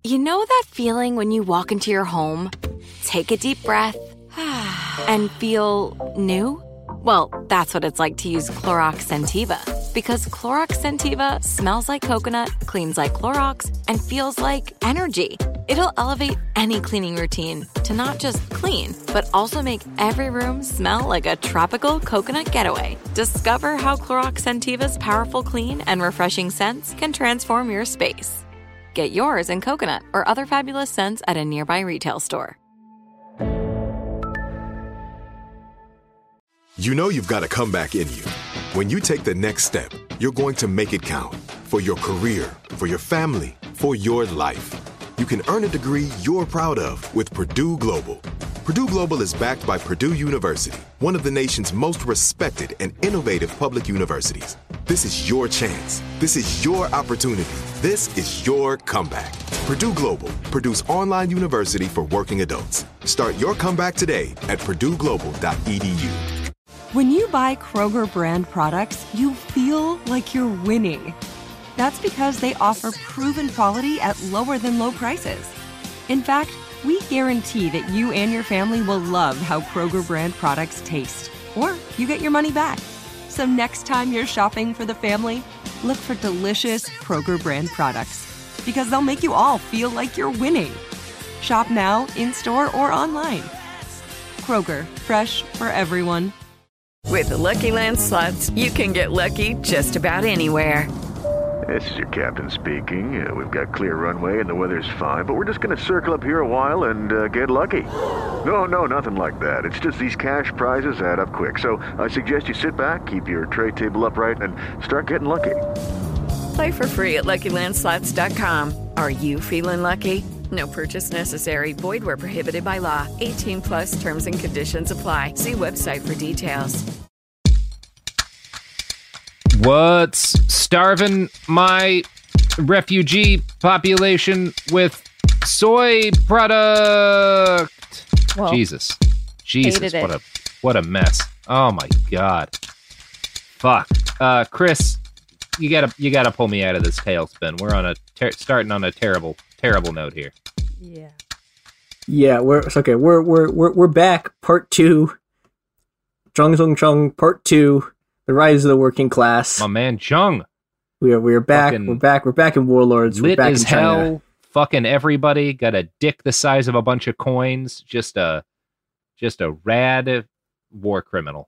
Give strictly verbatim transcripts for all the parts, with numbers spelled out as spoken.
You know that feeling when you walk into your home, take a deep breath, and feel new? Well, that's what it's like to use Clorox Scentiva. Because Clorox Scentiva smells like coconut, cleans like Clorox, and feels like energy. It'll elevate any cleaning routine to not just clean, but also make every room smell like a tropical coconut getaway. Discover how Clorox Scentiva's powerful clean and refreshing scents can transform your space. Get yours in coconut or other fabulous scents at a nearby retail store. You know you've got a comeback in you. When you take the next step, you're going to make it count. For your career, for your family, for your life. You can earn a degree you're proud of with Purdue Global. Purdue Global is backed by Purdue University, one of the nation's most respected and innovative public universities. This is your chance. This is your opportunity. This is your comeback. Purdue Global, Purdue's online university for working adults. Start your comeback today at purdue global dot e d u. When you buy Kroger brand products, you feel like you're winning. That's because they offer proven quality at lower than low prices. In fact, we guarantee that you and your family will love how Kroger brand products taste, or you get your money back. So next time you're shopping for the family, look for delicious Kroger brand products, because they'll make you all feel like you're winning. Shop now, in-store, or online. Kroger, fresh for everyone. With the Lucky Land Slots, you can get lucky just about anywhere. This is your captain speaking. Uh, we've got clear runway and the weather's fine, but we're just going to circle up here a while and uh, get lucky. No, no, nothing like that. It's just these cash prizes add up quick. So I suggest you sit back, keep your tray table upright, and start getting lucky. Play for free at lucky land slots dot com. Are you feeling lucky? No purchase necessary. Void where prohibited by law. eighteen plus terms and conditions apply. See website for details. What's starving my refugee population with soy product? Well, Jesus. Jesus, hated what it. a what a mess. Oh my god. Fuck. Uh Chris, you gotta you gotta pull me out of this tailspin. We're on a ter- starting on a terrible terrible note here. Yeah. Yeah, we're it's okay. We're we're we're we're back. Part two. Chung Sung Chung. Part two. The rise of the working class. My man Chung. We are we are back. Fucking we're back. We're back in Warlords. Lit we're back as in China. hell. Fucking everybody. Got a dick the size of a bunch of coins. Just a just a rad war criminal.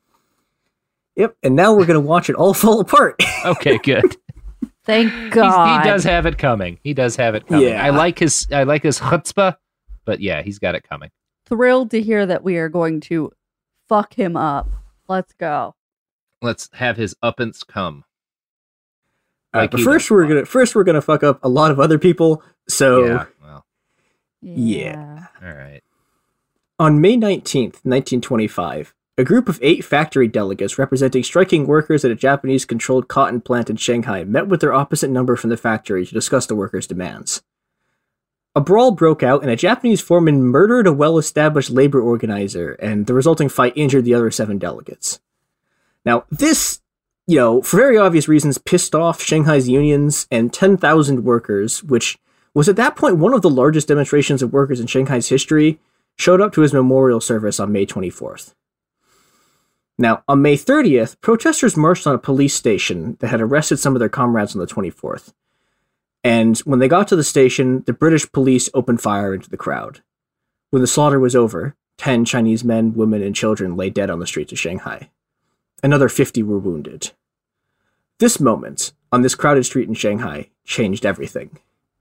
Yep. And now we're gonna watch it all fall apart. Okay, good. Thank God. He's, he does have it coming. He does have it coming. Yeah. I like his I like his chutzpah, but yeah, he's got it coming. Thrilled to hear that we are going to fuck him up. Let's go. Let's have his uppance come. All right, Like but he first does. we're gonna first we're gonna fuck up a lot of other people. So Yeah, well, Yeah. all right. on May nineteenth, nineteen twenty-five, a group of eight factory delegates representing striking workers at a Japanese-controlled cotton plant in Shanghai met with their opposite number from the factory to discuss the workers' demands. A brawl broke out, and a Japanese foreman murdered a well-established labor organizer, and the resulting fight injured the other seven delegates. Now, this, you know, for very obvious reasons, pissed off Shanghai's unions and ten thousand workers, which was at that point one of the largest demonstrations of workers in Shanghai's history, showed up to his memorial service on May twenty-fourth. Now, on May thirtieth, protesters marched on a police station that had arrested some of their comrades on the twenty-fourth. And when they got to the station, the British police opened fire into the crowd. When the slaughter was over, ten Chinese men, women, and children lay dead on the streets of Shanghai. Another fifty were wounded. This moment, on this crowded street in Shanghai, changed everything.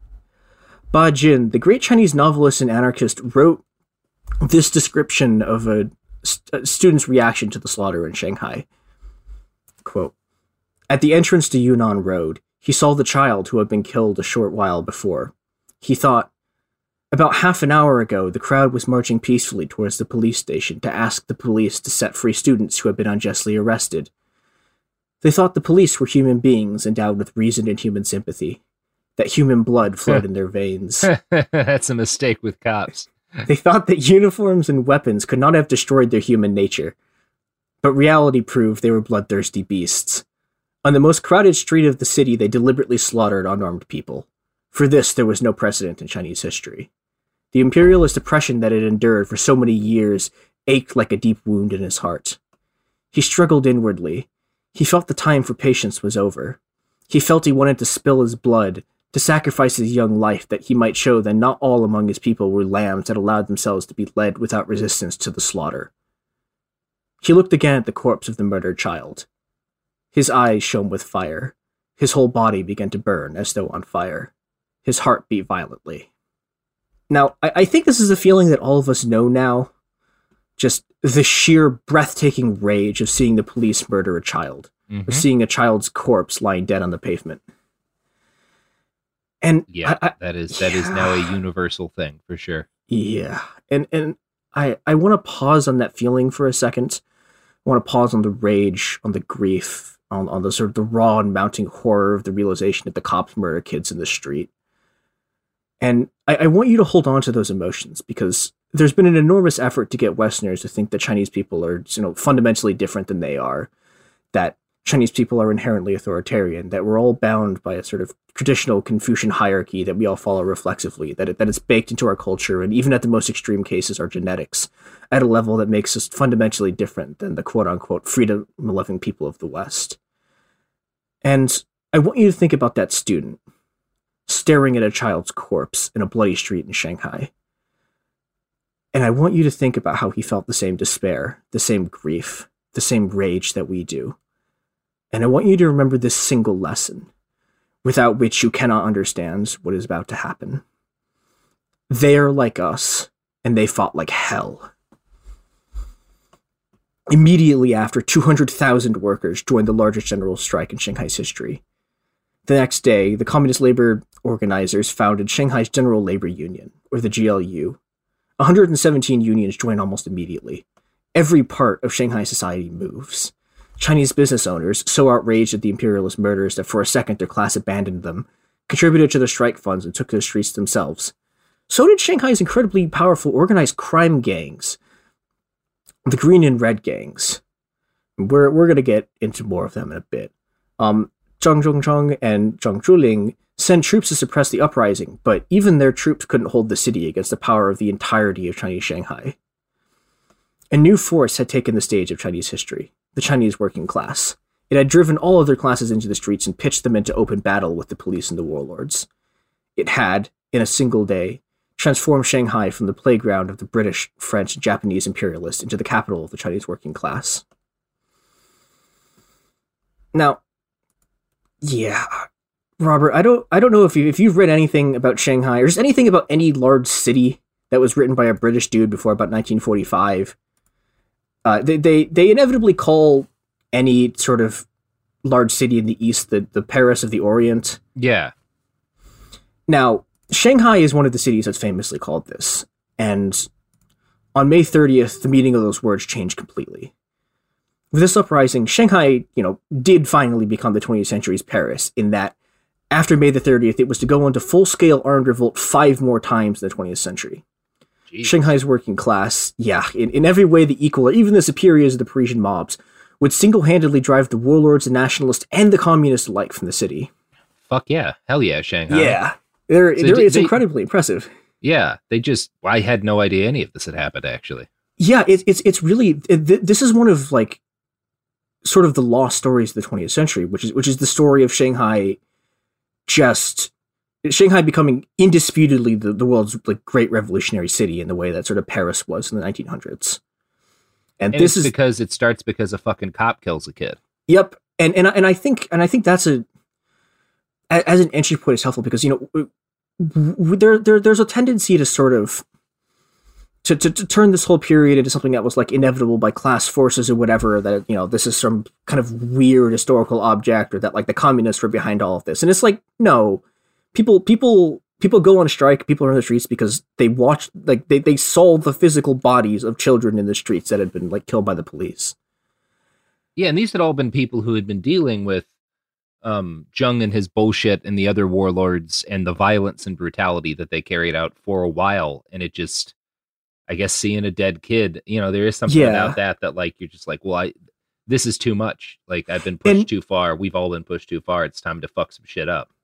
Ba Jin, the great Chinese novelist and anarchist, wrote this description of a, st- a student's reaction to the slaughter in Shanghai. Quote, "At the entrance to Yunnan Road, he saw the child who had been killed a short while before. He thought, about half an hour ago, the crowd was marching peacefully towards the police station to ask the police to set free students who had been unjustly arrested. They thought the police were human beings endowed with reason and human sympathy, that human blood flowed in their veins. That's a mistake with cops. They thought that uniforms and weapons could not have destroyed their human nature. But reality proved they were bloodthirsty beasts. On the most crowded street of the city, they deliberately slaughtered unarmed people. For this, there was no precedent in Chinese history. The imperialist oppression that it endured for so many years ached like a deep wound in his heart. He struggled inwardly. He felt the time for patience was over. He felt he wanted to spill his blood, to sacrifice his young life that he might show that not all among his people were lambs that allowed themselves to be led without resistance to the slaughter. He looked again at the corpse of the murdered child. His eyes shone with fire. His whole body began to burn as though on fire. His heart beat violently. Now, I, I think this is a feeling that all of us know now. Just the sheer breathtaking rage of seeing the police murder a child, mm-hmm. or seeing a child's corpse lying dead on the pavement. And yeah, I, I, that is that yeah. is now a universal thing for sure. Yeah, and and I I want to pause on that feeling for a second. I want to pause on the rage, on the grief, on on the sort of the raw and mounting horror of the realization that the cops murder kids in the street. And I, I want you to hold on to those emotions, because there's been an enormous effort to get Westerners to think that Chinese people are, you know, fundamentally different than they are, that Chinese people are inherently authoritarian, that we're all bound by a sort of traditional Confucian hierarchy that we all follow reflexively, that it, that it's baked into our culture, and even at the most extreme cases, our genetics, at a level that makes us fundamentally different than the quote-unquote freedom-loving people of the West. And I want you to think about that student staring at a child's corpse in a bloody street in Shanghai. And I want you to think about how he felt the same despair, the same grief, the same rage that we do. And I want you to remember this single lesson, without which you cannot understand what is about to happen. They are like us, and they fought like hell. Immediately after, two hundred thousand workers joined the largest general strike in Shanghai's history. The next day, the Communist labor organizers founded Shanghai's General Labor Union, or the G L U. one hundred seventeen unions joined almost immediately. Every part of Shanghai society moves. Chinese business owners, so outraged at the imperialist murders that for a second their class abandoned them, contributed to the strike funds and took to the streets themselves. So did Shanghai's incredibly powerful organized crime gangs, the Green and Red gangs. We're we're going to get into more of them in a bit. Um, Zhang Zhongzheng and Zhang Zhuling sent troops to suppress the uprising, but even their troops couldn't hold the city against the power of the entirety of Chinese Shanghai. A new force had taken the stage of Chinese history, the Chinese working class. It had driven all other classes into the streets and pitched them into open battle with the police and the warlords. It had, in a single day, transformed Shanghai from the playground of the British, French, and Japanese imperialists into the capital of the Chinese working class. Now, yeah, Robert, I don't I don't know if you if you've read anything about Shanghai or just anything about any large city that was written by a British dude before about nineteen forty-five. Uh, they, they they inevitably call any sort of large city in the East the, the Paris of the Orient. Yeah. Now, Shanghai is one of the cities that's famously called this. And on May thirtieth, the meaning of those words changed completely. With this uprising, Shanghai, you know, did finally become the twentieth century's Paris, in that after May the thirtieth, it was to go into full-scale armed revolt five more times in the twentieth century. Jeez. Shanghai's working class, yeah, in, in every way the equal, or even the superiors of the Parisian mobs, would single-handedly drive the warlords, the nationalists, and the communists alike from the city. Fuck yeah. Hell yeah, Shanghai. Yeah. They're, So they're, did it's they- incredibly impressive. Yeah, they just, I had no idea any of this had happened, actually. Yeah, it, it's it's really, it, th- this is one of, like, sort of the lost stories of the twentieth century, which is which is the story of Shanghai just... Shanghai becoming indisputably the, the world's like great revolutionary city in the way that sort of Paris was in the nineteen hundreds. And, And this it's is because it starts because a fucking cop kills a kid. Yep, and and I- and I think and I think that's a a- as an entry point is helpful, because you know w- w- there there there's a tendency to sort of to, to to turn this whole period into something that was like inevitable by class forces or whatever, that you know this is some kind of weird historical object, or that like the communists were behind all of this. And it's like, no, people people people go on strike, people are in the streets because they watch, like they, they saw the physical bodies of children in the streets that had been like killed by the police. Yeah, and these had all been people who had been dealing with um, Zheng and his bullshit and the other warlords and the violence and brutality that they carried out for a while. And it just, I guess, seeing a dead kid, you know, there is something Yeah. about that, that like, you're just like, well, I, this is too much. Like, I've been pushed And- too far. We've all been pushed too far. It's time to fuck some shit up.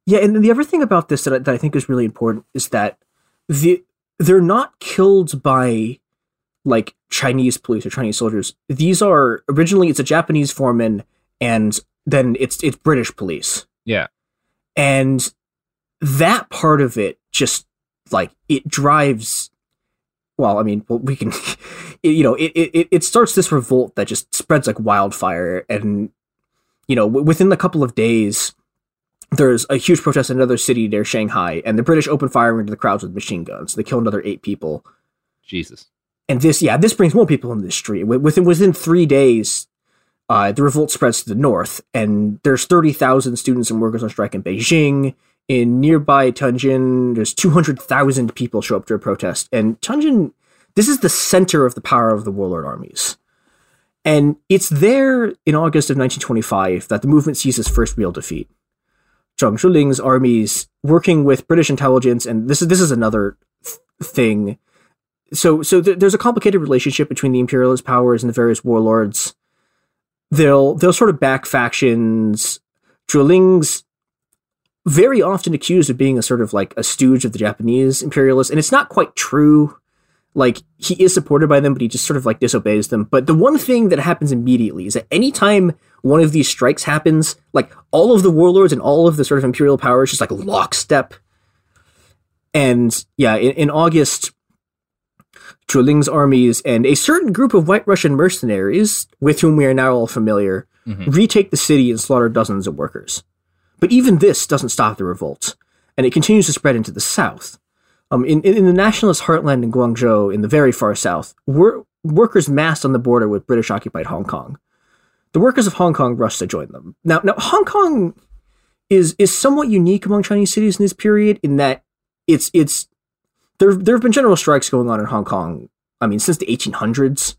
Yeah, and the other thing about this that I, that I think is really important is that the they're not killed by like Chinese police or Chinese soldiers. These are originally it's a Japanese foreman, and then it's it's British police. Yeah, and that part of it just like it drives. Well, I mean, well, we can, it, you know, it, it it starts this revolt that just spreads like wildfire, and you know, w- within a couple of days, there's a huge protest in another city near Shanghai, and the British open fire into the crowds with machine guns. They kill another eight people. Jesus. And this, yeah, this brings more people into the street. Within within three days, uh, the revolt spreads to the north, and there's thirty thousand students and workers on strike in Beijing. In nearby Tianjin, there's two hundred thousand people show up to a protest. And Tianjin, this is the center of the power of the warlord armies. And it's there in August of nineteen twenty-five that the movement sees its first real defeat. Zhang Zhuling's armies, working with British intelligence, and this is this is another th- thing. So, so th- there's a complicated relationship between the imperialist powers and the various warlords. They'll they'll sort of back factions. Zhuling's very often accused of being a sort of like a stooge of the Japanese imperialists, and it's not quite true. Like, he is supported by them, but he just sort of like disobeys them. But the one thing that happens immediately is that anytime one of these strikes happens, like all of the warlords and all of the sort of imperial powers just like lockstep. And yeah, in, in August, Zhuling's armies and a certain group of White Russian mercenaries, with whom we are now all familiar, mm-hmm. retake the city and slaughter dozens of workers. But even this doesn't stop the revolt, and it continues to spread into the south. Um, in, in the nationalist heartland in Guangzhou, in the very far south, wor- workers massed on the border with British-occupied Hong Kong. The workers of Hong Kong rushed to join them. Now, now Hong Kong is is somewhat unique among Chinese cities in this period in that it's it's there there have been general strikes going on in Hong Kong. I mean, since the eighteen hundreds.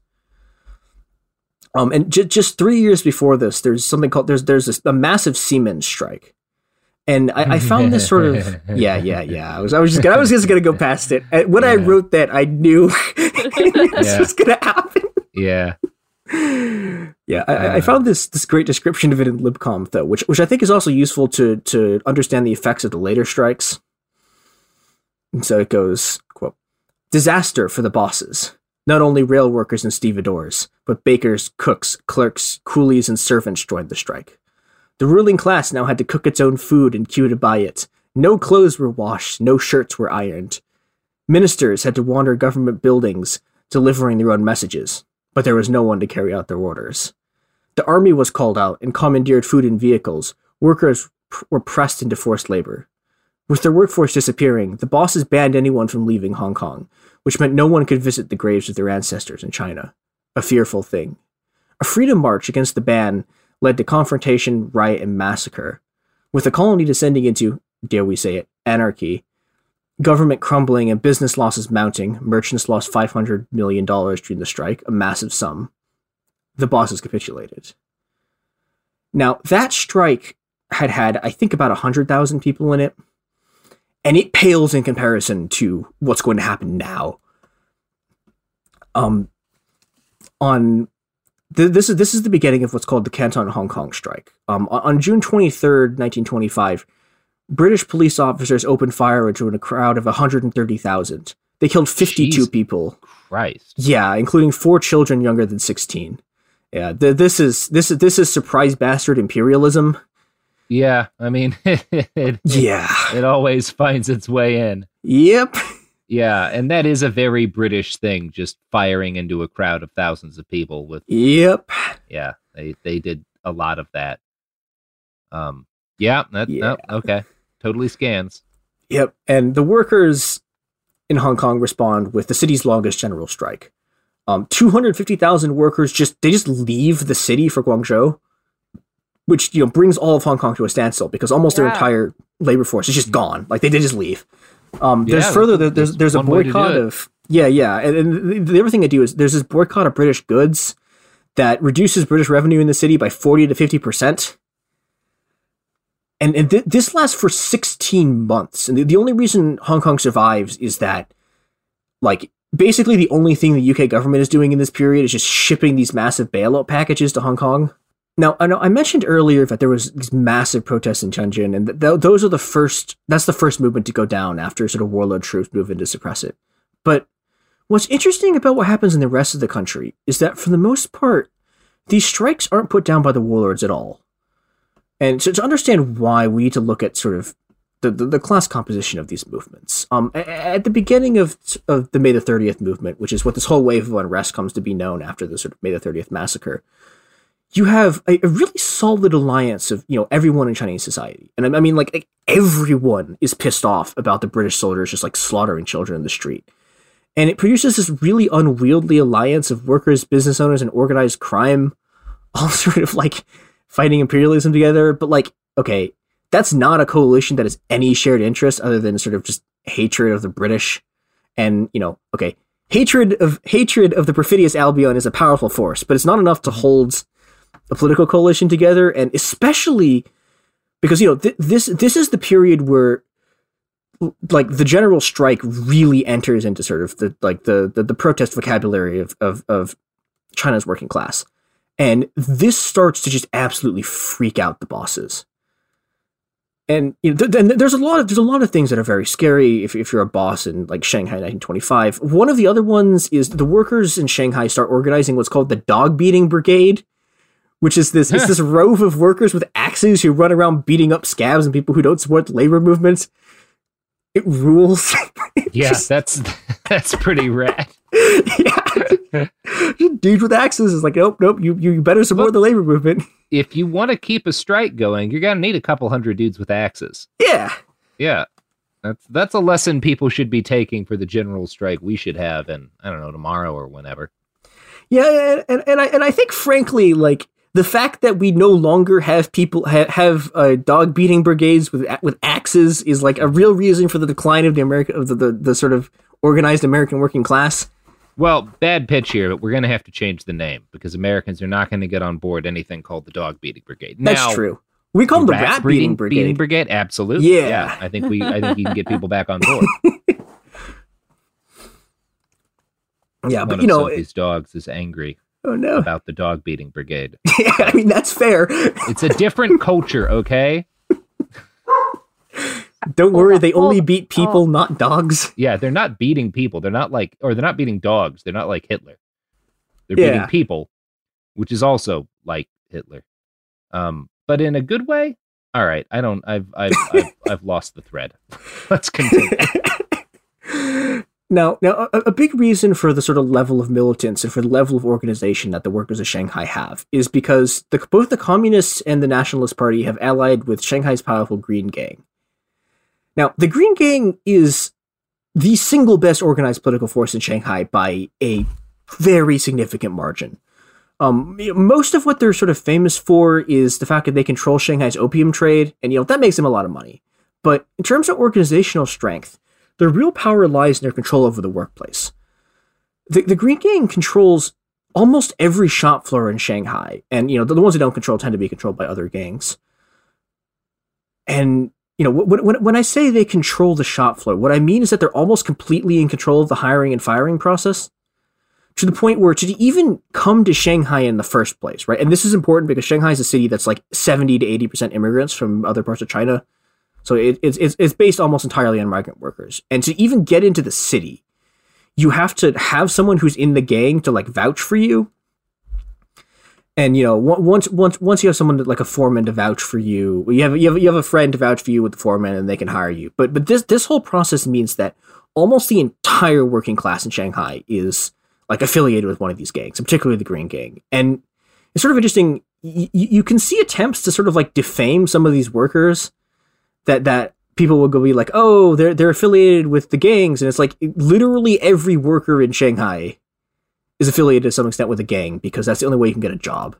Um, and j- just three years before this, there's something called there's there's this, a massive seamen's strike, and I, I found this sort of yeah yeah yeah. I was I was just gonna, I was just gonna go past it. When yeah. I wrote that, I knew this yeah. was gonna happen. Yeah, yeah. I, uh, I found this this great description of it in LibCom though, which which I think is also useful to to understand the effects of the later strikes. And so it goes, quote, "Disaster for the bosses. Not only rail workers and stevedores, but bakers, cooks, clerks, coolies, and servants joined the strike. The ruling class now had to cook its own food and queue to buy it. No clothes were washed, no shirts were ironed. Ministers had to wander government buildings, delivering their own messages, but there was no one to carry out their orders. The army was called out and commandeered food in vehicles. Workers pr- were pressed into forced labor. With their workforce disappearing, the bosses banned anyone from leaving Hong Kong, which meant no one could visit the graves of their ancestors in China. A fearful thing. A freedom march against the ban led to confrontation, riot, and massacre. With the colony descending into, dare we say it, anarchy, government crumbling and business losses mounting, merchants lost five hundred million dollars during the strike, a massive sum. The bosses capitulated. Now, that strike had had, I think, about one hundred thousand people in it. And it pales in comparison to what's going to happen now. Um, on th- this is this is the beginning of what's called the Canton Hong Kong strike. Um, on, on June twenty-third, nineteen twenty-five, British police officers opened fire into a crowd of one hundred thirty thousand. They killed fifty-two Jeez people. Christ. Yeah, including four children younger than sixteen. Yeah, th- this is this is this is surprise bastard imperialism. Yeah, I mean, it, it, yeah, it always finds its way in. Yep. Yeah, and that is a very British thing, just firing into a crowd of thousands of people with. Yep. Yeah, they they did a lot of that. Um. Yeah. That, yeah. No, okay. Totally scans. Yep. And the workers in Hong Kong respond with the city's longest general strike. Um, two hundred fifty thousand workers just they just leave the city for Guangzhou. Which, you know, brings all of Hong Kong to a standstill because almost yeah. their entire labor force is just gone. Like, they, they just leave. Um, there's yeah, further, there, there's there's a boycott of... Yeah, yeah. And, and the other thing they do is there's this boycott of British goods that reduces British revenue in the city by forty to fifty percent. And, and th- this lasts for sixteen months. And the, the only reason Hong Kong survives is that, like, basically the only thing the U K government is doing in this period is just shipping these massive bailout packages to Hong Kong. Now, I know I mentioned earlier that there was these massive protests in Tianjin, and th- th- those are the first, that's the first movement to go down after sort of warlord troops move in to suppress it. But what's interesting about what happens in the rest of the country is that for the most part, these strikes aren't put down by the warlords at all. And so to understand why, we need to look at sort of the, the, the class composition of these movements. Um, at the beginning of, of the May the thirtieth movement, which is what this whole wave of unrest comes to be known after the sort of May the thirtieth massacre, you have a, a really solid alliance of, you know, everyone in Chinese society. And I, I mean, like, like, everyone is pissed off about the British soldiers just, like, slaughtering children in the street. And it produces this really unwieldy alliance of workers, business owners, and organized crime, all sort of, like, fighting imperialism together. But, like, okay, that's not a coalition that has any shared interest other than sort of just hatred of the British. And, you know, okay, hatred of hatred of the perfidious Albion is a powerful force, but it's not enough to hold a political coalition together, and especially because, you know, th- this this is the period where, like, the general strike really enters into sort of the like the the, the protest vocabulary of, of of China's working class, and this starts to just absolutely freak out the bosses. And, you know, th- th- there's a lot of there's a lot of things that are very scary if if you're a boss in, like, Shanghai nineteen twenty-five. One of the other ones is the workers in Shanghai start organizing what's called the Dog Beating Brigade, which is this it's this rove of workers with axes who run around beating up scabs and people who don't support the labor movement. It rules. Yeah, Just, that's that's pretty rad. Yeah. Dudes with axes is like, nope, nope, you you better support Look, the labor movement. If you want to keep a strike going, you're gonna need a couple hundred dudes with axes. Yeah. Yeah. That's that's a lesson people should be taking for the general strike we should have in, I don't know, tomorrow or whenever. Yeah, and, and, and I and I think, frankly, like, the fact that we no longer have people ha- have uh, dog beating brigades with with axes is, like, a real reason for the decline of the American of the, the, the sort of organized American working class. Well, bad pitch here, but we're going to have to change the name because Americans are not going to get on board anything called the dog beating brigade. That's now, true. We call them the rat, rat beating, beating brigade. Beating brigade, absolutely. Yeah. yeah, I think we I think you can get people back on board. Yeah, One but of you know, Sophie's dogs is angry. Oh no! About the dog beating brigade. Yeah, I mean, that's fair. It's a different culture, okay? Don't worry, they only beat people, not dogs. Yeah, they're not beating people. They're not like, or they're not beating dogs. They're not like Hitler. They're yeah. beating people, which is also like Hitler, um, but in a good way. All right, I don't. I've I've I've, I've lost the thread. Let's continue. Now, now, a, a big reason for the sort of level of militance and for the level of organization that the workers of Shanghai have is because the, both the Communists and the Nationalist Party have allied with Shanghai's powerful Green Gang. Now, the Green Gang is the single best organized political force in Shanghai by a very significant margin. Um, most of what they're sort of famous for is the fact that they control Shanghai's opium trade, and, you know, that makes them a lot of money. But in terms of organizational strength, their real power lies in their control over the workplace. The, the Green Gang controls almost every shop floor in Shanghai, and, you know, the, the ones that don't control tend to be controlled by other gangs. And, you know, when, when, when I say they control the shop floor, what I mean is that they're almost completely in control of the hiring and firing process, to the point where to even come to Shanghai in the first place, right? And this is important because Shanghai is a city that's like seventy to eighty percent immigrants from other parts of China. So it, it's it's based almost entirely on migrant workers. And to even get into the city, you have to have someone who's in the gang to, like, vouch for you. And, you know, once once once you have someone to, like, a foreman to vouch for you, you have you have you have a friend to vouch for you with the foreman, and they can hire you. But but this this whole process means that almost the entire working class in Shanghai is, like, affiliated with one of these gangs, particularly the Green Gang. And it's sort of interesting. Y- you can see attempts to sort of, like, defame some of these workers. That that people will go be like, oh, they're they're affiliated with the gangs, and it's like literally every worker in Shanghai is affiliated to some extent with a gang because that's the only way you can get a job.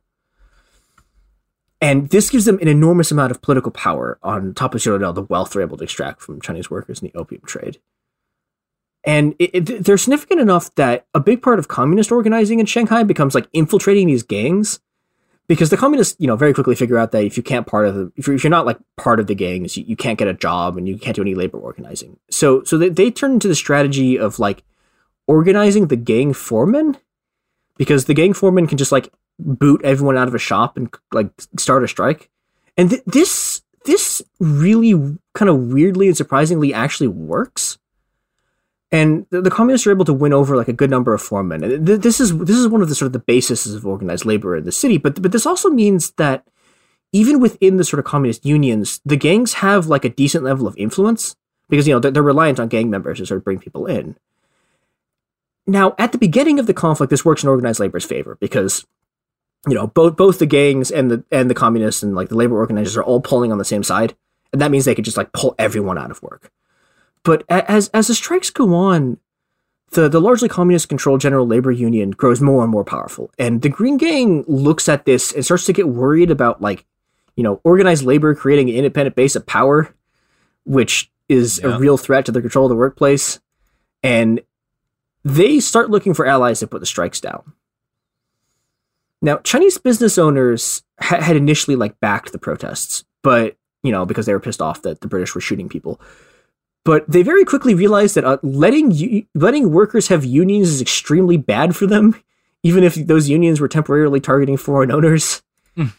And this gives them an enormous amount of political power on top of, you know, the wealth they're able to extract from Chinese workers in the opium trade. And it, it, they're significant enough that a big part of communist organizing in Shanghai becomes, like, infiltrating these gangs. Because the communists, you know, very quickly figure out that if you can't part of the, if you're, if you're not, like, part of the gangs, you, you can't get a job and you can't do any labor organizing. So, so they, they turn into the strategy of, like, organizing the gang foreman, because the gang foreman can just, like, boot everyone out of a shop and like start a strike. And th- this this really kind of weirdly and surprisingly actually works. And the, the communists are able to win over like a good number of foremen. And th- this is this is one of the sort of the bases of organized labor in the city. But but this also means that even within the sort of communist unions, the gangs have like a decent level of influence because, you know, they're, they're reliant on gang members to sort of bring people in. Now, at the beginning of the conflict, this works in organized labor's favor because, you know, both both the gangs and the and the communists and like the labor organizers are all pulling on the same side, and that means they could just like pull everyone out of work. But as as the strikes go on, the the largely communist-controlled General Labor Union grows more and more powerful, and the Green Gang looks at this and starts to get worried about like, you know, organized labor creating an independent base of power, which is yeah. a real threat to the control of the workplace, and they start looking for allies to put the strikes down. Now, Chinese business owners ha- had initially like backed the protests, but, you know, because they were pissed off that the British were shooting people. But they very quickly realized that uh, letting u- letting workers have unions is extremely bad for them, even if those unions were temporarily targeting foreign owners. Mm.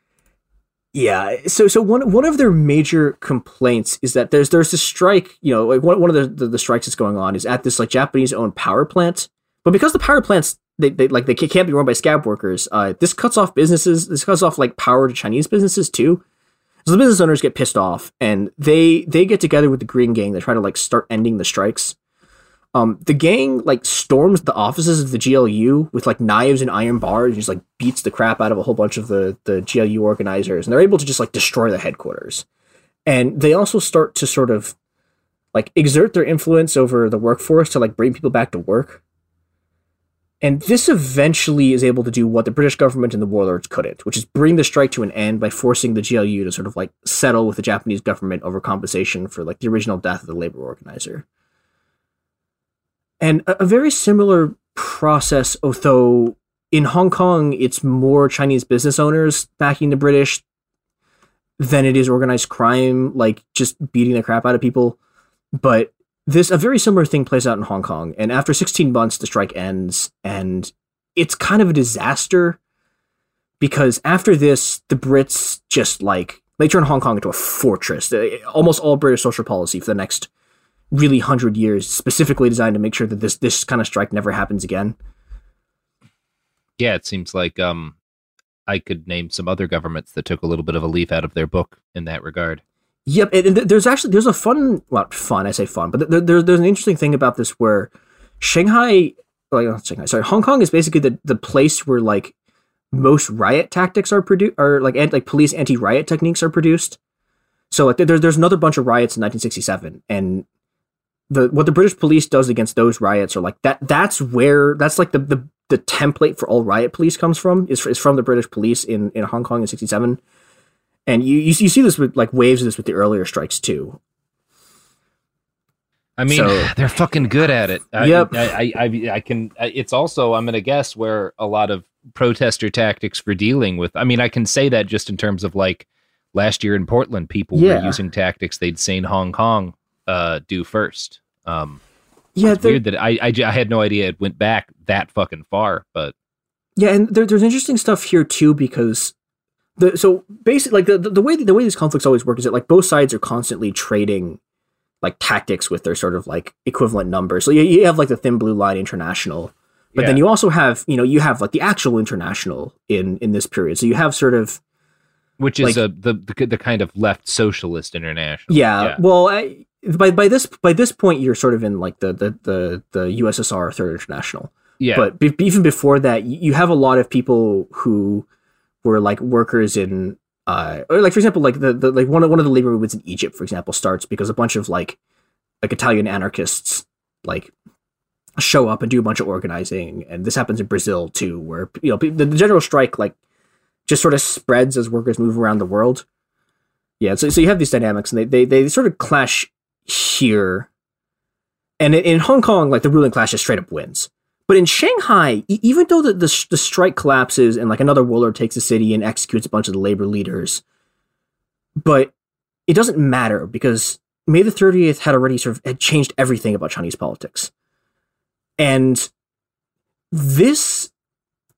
Yeah, so so one one of their major complaints is that there's there's this strike, you know, like one one of the, the, the strikes that's going on is at this like Japanese-owned power plant. But because the power plants they, they like they can't be run by scab workers, uh, this cuts off businesses. This cuts off like power to Chinese businesses too. So the business owners get pissed off, and they they get together with the Green Gang. They try to like start ending the strikes. Um, the gang like storms the offices of the G L U with like knives and iron bars, and just like beats the crap out of a whole bunch of the the G L U organizers, and they're able to just like destroy the headquarters. And they also start to sort of like exert their influence over the workforce to like bring people back to work. And this eventually is able to do what the British government and the warlords couldn't, which is bring the strike to an end by forcing the G L U to sort of like settle with the Japanese government over compensation for like the original death of the labor organizer. And a, a very similar process, although in Hong Kong, it's more Chinese business owners backing the British than it is organized crime, like just beating the crap out of people. But This a very similar thing plays out in Hong Kong, and after sixteen months, the strike ends, and it's kind of a disaster because after this, the Brits just like they turn Hong Kong into a fortress. Almost all British social policy for the next really hundred years, specifically designed to make sure that this this kind of strike never happens again. Yeah, it seems like um, I could name some other governments that took a little bit of a leaf out of their book in that regard. Yep, and there's actually there's a fun, well, fun. I say fun, but there, there's there's an interesting thing about this where Shanghai, like not Shanghai, sorry, Hong Kong is basically the, the place where like most riot tactics are produced, or like like police anti-riot techniques are produced. So like there's there's another bunch of riots in nineteen sixty-seven, and the what the British police does against those riots are like that. That's where that's like the the, the template for all riot police comes from is is from the British police in, in Hong Kong in sixty-seven. And you, you you see this with like waves of this with the earlier strikes too. I mean, so, they're fucking good at it. I, yep. I, I, I, I can. It's also, I'm gonna guess, where a lot of protester tactics for dealing with. I mean, I can say that just in terms of like last year in Portland, people yeah. were using tactics they'd seen Hong Kong uh, do first. Um, yeah, it's weird that I, I I had no idea it went back that fucking far, but yeah, and there, there's interesting stuff here too because. The, so basically, like the, the way the way these conflicts always work is that like both sides are constantly trading like tactics with their sort of like equivalent numbers. So you, you have like the Thin Blue Line International, but yeah. then you also have you know you have like the actual international in in this period. So you have sort of which is like, a, the, the the kind of left socialist international. Yeah, yeah. well, I, by by this by this point you're sort of in like the the the, the U S S R Third International. Yeah, but be, even before that, you have a lot of people who. Were like workers in, uh, or like for example, like the, the like one of one of the labor movements in Egypt, for example, starts because a bunch of like like Italian anarchists like show up and do a bunch of organizing, and this happens in Brazil too, where you know the, the general strike like just sort of spreads as workers move around the world. Yeah, so so you have these dynamics, and they they they sort of clash here, and in, in Hong Kong, like the ruling class just straight up wins. But in Shanghai, even though the, the the strike collapses and like another warlord takes the city and executes a bunch of the labor leaders, but it doesn't matter because May the thirtieth had already sort of had changed everything about Chinese politics. And this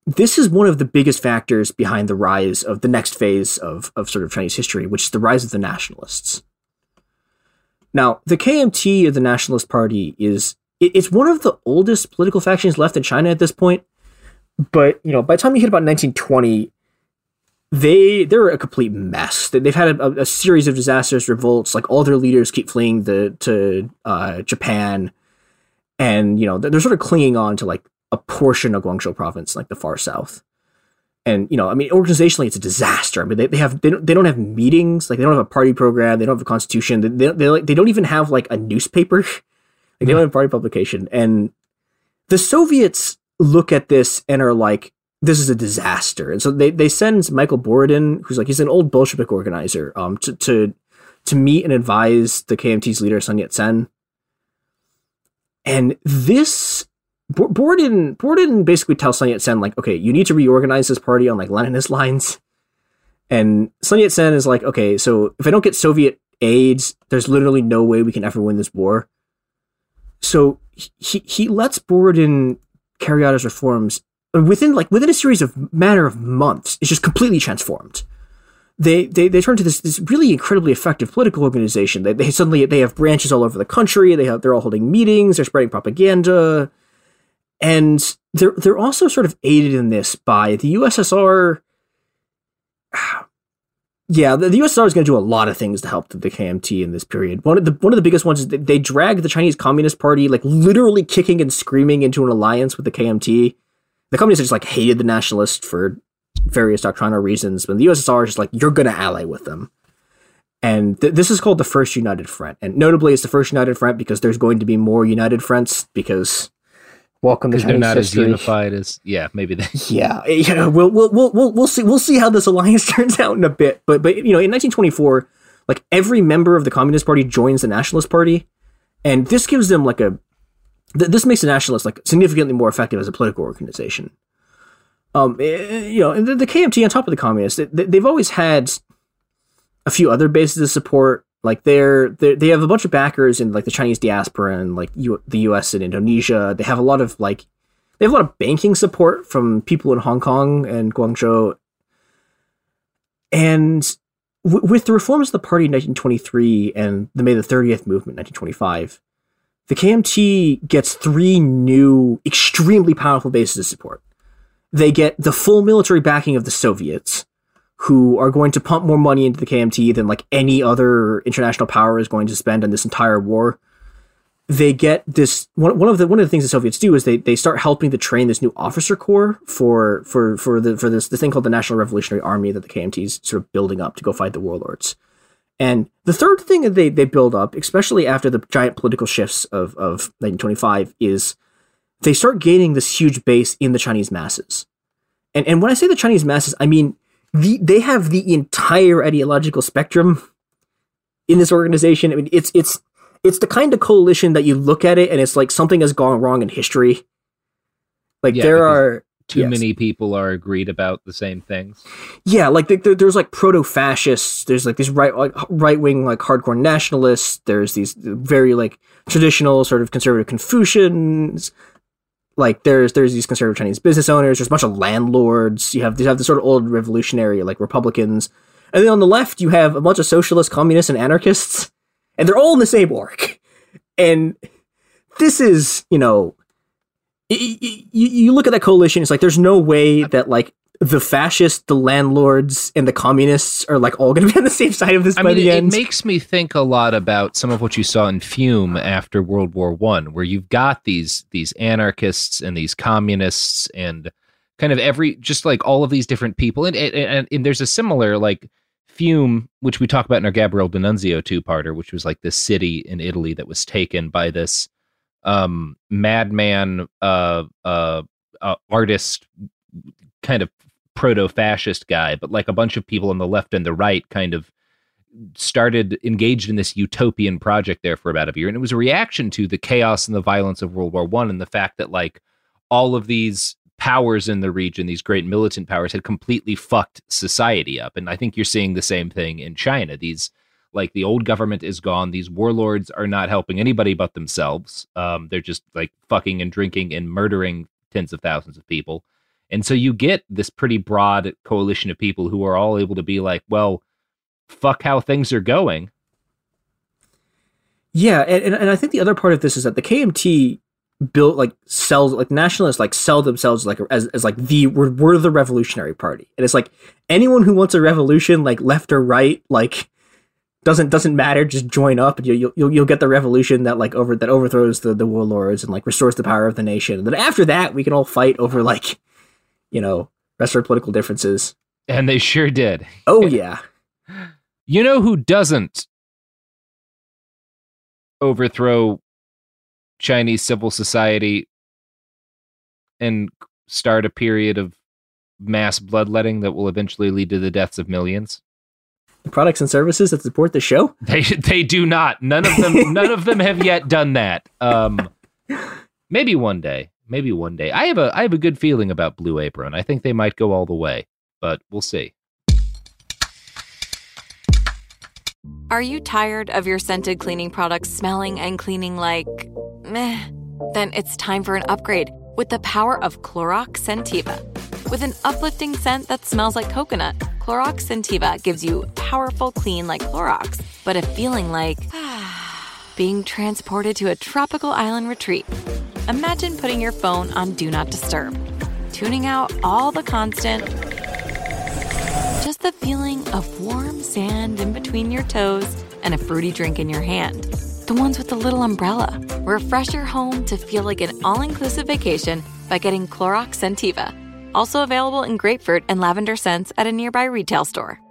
this is one of the biggest factors behind the rise of the next phase of, of sort of Chinese history, which is the rise of the nationalists. Now, the K M T, or the Nationalist Party, is it, it's one of the oldest political factions left in China at this point. But, you know, by the time you hit about nineteen twenty, they, they're a complete mess. They've had a, a series of disastrous revolts. Like, all their leaders keep fleeing the, to uh, Japan. And, you know, they're sort of clinging on to, like, a portion of Guangzhou province, like the far south. And, you know, I mean, organizationally, it's a disaster. I mean, they, they have, they don't, they don't have meetings. Like, they don't have a party program. They don't have a constitution. They, they, they, like, they don't even have, like, a newspaper. Like, they don't have a party publication. And the Soviets look at this and are like, this is a disaster. And so they, they send Michael Borodin, who's like, he's an old Bolshevik organizer, um, to, to, to meet and advise the K M T's leader, Sun Yat-sen. And this, Borodin, Borodin basically tells Sun Yat-sen, like, okay, you need to reorganize this party on, like, Leninist lines. And Sun Yat-sen is like, okay, so if I don't get Soviet aid, there's literally no way we can ever win this war. So he, he lets Borodin carry out his reforms. Within, like, within a series of matter of months, it's just completely transformed. They, they, they turn to this, this really incredibly effective political organization. They, they suddenly, they have branches all over the country. They have, they're all holding meetings. They're spreading propaganda. And they're, they're also sort of aided in this by the U S S R. Yeah, the, the U S S R is going to do a lot of things to help the, the K M T in this period. One of the, one of the biggest ones is that they drag the Chinese Communist Party, like, literally kicking and screaming into an alliance with the K M T. The communists just, like, hated the nationalists for various doctrinal reasons, but the U S S R is just like, you're going to ally with them. And th- this is called the First United Front. And notably, it's the First United Front because there's going to be more United Fronts, because welcome to Chinese they're not history. As unified as, yeah, maybe they. yeah, yeah, we'll, we'll, we'll, we'll, we'll see, we'll see how this alliance turns out in a bit. But, but, you know, in nineteen twenty-four, like, every member of the Communist Party joins the Nationalist Party. And this gives them, like, a, th- this makes the Nationalists, like, significantly more effective as a political organization. Um, you know, the, the K M T, on top of the communists, they, they've always had a few other bases of support. Like, they're, they're they have a bunch of backers in, like, the Chinese diaspora and, like, U, the U S and Indonesia. They have a lot of, like, they have a lot of banking support from people in Hong Kong and Guangzhou. And w- with the reforms of the party in nineteen twenty-three and the May the thirtieth movement in nineteen twenty-five, the K M T gets three new, extremely powerful bases of support. They get the full military backing of the Soviets, who are going to pump more money into the K M T than, like, any other international power is going to spend on this entire war. They get this, one, one of the one of the things the Soviets do is they, they start helping to train this new officer corps for for for the for this the thing called the National Revolutionary Army that the K M T is sort of building up to go fight the warlords. And the third thing that they, they build up, especially after the giant political shifts of, of nineteen twenty-five, is they start gaining this huge base in the Chinese masses. And and when I say the Chinese masses, I mean, the they have the entire ideological spectrum in this organization. I mean, it's it's it's the kind of coalition that you look at it and it's like something has gone wrong in history. Like, yeah, there are too yes. many people are agreed about the same things. Yeah, like there, there's like proto-fascists. There's like these right like right-wing like hardcore nationalists. There's these very like traditional sort of conservative Confucians. Like there's there's these conservative Chinese business owners. There's a bunch of landlords. You have you have the sort of old revolutionary like Republicans, and then on the left you have a bunch of socialists, communists, and anarchists, and they're all in the same org. And this is, you know, you, you, you look at that coalition. It's like there's no way that like the fascists, the landlords, and the communists are like all going to be on the same side of this I by mean, the it, end. It makes me think a lot about some of what you saw in Fume after World War One, where you've got these these anarchists and these communists and kind of every just like all of these different people, and and, and, and there's a similar like Fume, which we talk about in our Gabriele D'Annunzio two-parter, which was like this city in Italy that was taken by this um, madman uh, uh, uh, artist, kind of proto-fascist guy, but like a bunch of people on the left and the right kind of started engaged in this utopian project there for about a year. And it was a reaction to the chaos and the violence of World War One and the fact that like all of these powers in the region, these great militant powers, had completely fucked society up. And I think you're seeing the same thing in China. These like the old government is gone. These warlords are not helping anybody but themselves. Um, they're just like fucking and drinking and murdering tens of thousands of people. And so you get this pretty broad coalition of people who are all able to be like, well, fuck how things are going. Yeah, and, and I think the other part of this is that the K M T built like sells like nationalists like sell themselves like as, as like the we're, we're the revolutionary party, and it's like anyone who wants a revolution, like left or right, like doesn't doesn't matter, just join up and you, you'll you'll get the revolution that like over that overthrows the the warlords and like restores the power of the nation. And then after that, we can all fight over like, you know, rest of our political differences. And they sure did. Oh yeah. You know who doesn't overthrow Chinese civil society and start a period of mass bloodletting that will eventually lead to the deaths of millions? The products and services that support the show? They they do not. None of them none of them have yet done that. Um maybe one day. Maybe one day. I have a I have a good feeling about Blue Apron. I think they might go all the way, but we'll see. Are you tired of your scented cleaning products smelling and cleaning like meh? Then it's time for an upgrade with the power of Clorox Scentiva. With an uplifting scent that smells like coconut, Clorox Scentiva gives you powerful clean like Clorox, but a feeling like being transported to a tropical island retreat. Imagine putting your phone on Do Not Disturb, tuning out all the constant, just the feeling of warm sand in between your toes and a fruity drink in your hand. The ones with the little umbrella. Refresh your home to feel like an all-inclusive vacation by getting Clorox Scentiva. Also available in grapefruit and lavender scents at a nearby retail store.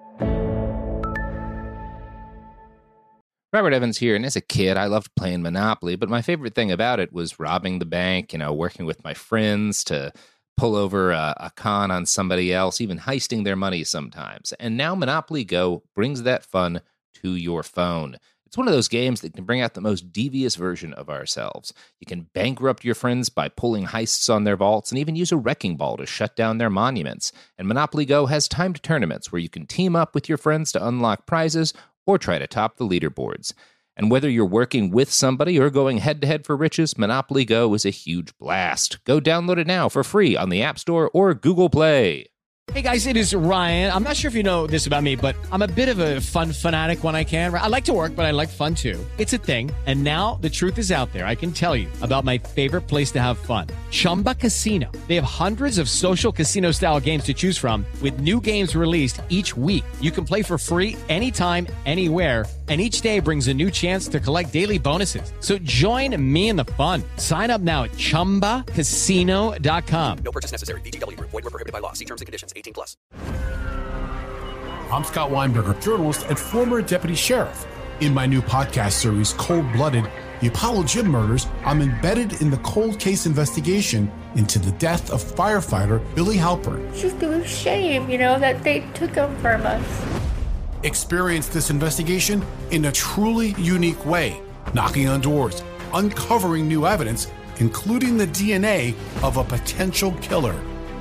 Robert Evans here, and as a kid, I loved playing Monopoly, but my favorite thing about it was robbing the bank, you know, working with my friends to pull over a, a con on somebody else, even heisting their money sometimes. And now Monopoly Go brings that fun to your phone. It's one of those games that can bring out the most devious version of ourselves. You can bankrupt your friends by pulling heists on their vaults and even use a wrecking ball to shut down their monuments. And Monopoly Go has timed tournaments where you can team up with your friends to unlock prizes or try to top the leaderboards. And whether you're working with somebody or going head-to-head for riches, Monopoly Go is a huge blast. Go download it now for free on the App Store or Google Play. Hey guys, it is Ryan. I'm not sure if you know this about me, but I'm a bit of a fun fanatic when I can. I like to work, but I like fun too. It's a thing. And now the truth is out there. I can tell you about my favorite place to have fun. Chumba Casino. They have hundreds of social casino style games to choose from with new games released each week. You can play for free anytime, anywhere. And each day brings a new chance to collect daily bonuses. So join me in the fun. Sign up now at chumba casino dot com. No purchase necessary. V G W Group. Void where prohibited by law. See terms and conditions. eighteen plus. I'm Scott Weinberger, journalist and former deputy sheriff. In my new podcast series, Cold Blooded, The Apollo Gym Murders, I'm embedded in the cold case investigation into the death of firefighter Billy Halpern. It's just a shame, you know, that they took him from us. Experience this investigation in a truly unique way, knocking on doors, uncovering new evidence, including the D N A of a potential killer.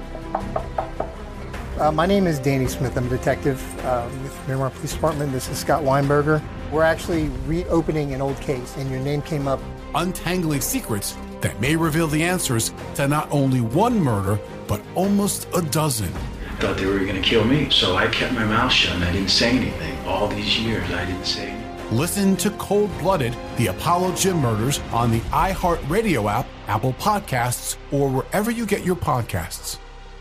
Uh, my name is Danny Smith. I'm a detective uh, with Miramar Police Department. This is Scott Weinberger. We're actually reopening an old case, and your name came up. Untangling secrets that may reveal the answers to not only one murder, but almost a dozen. I thought they were going to kill me, so I kept my mouth shut and I didn't say anything. All these years, I didn't say anything. Listen to Cold Blooded, The Apollo Gym Murders on the iHeartRadio app, Apple Podcasts, or wherever you get your podcasts.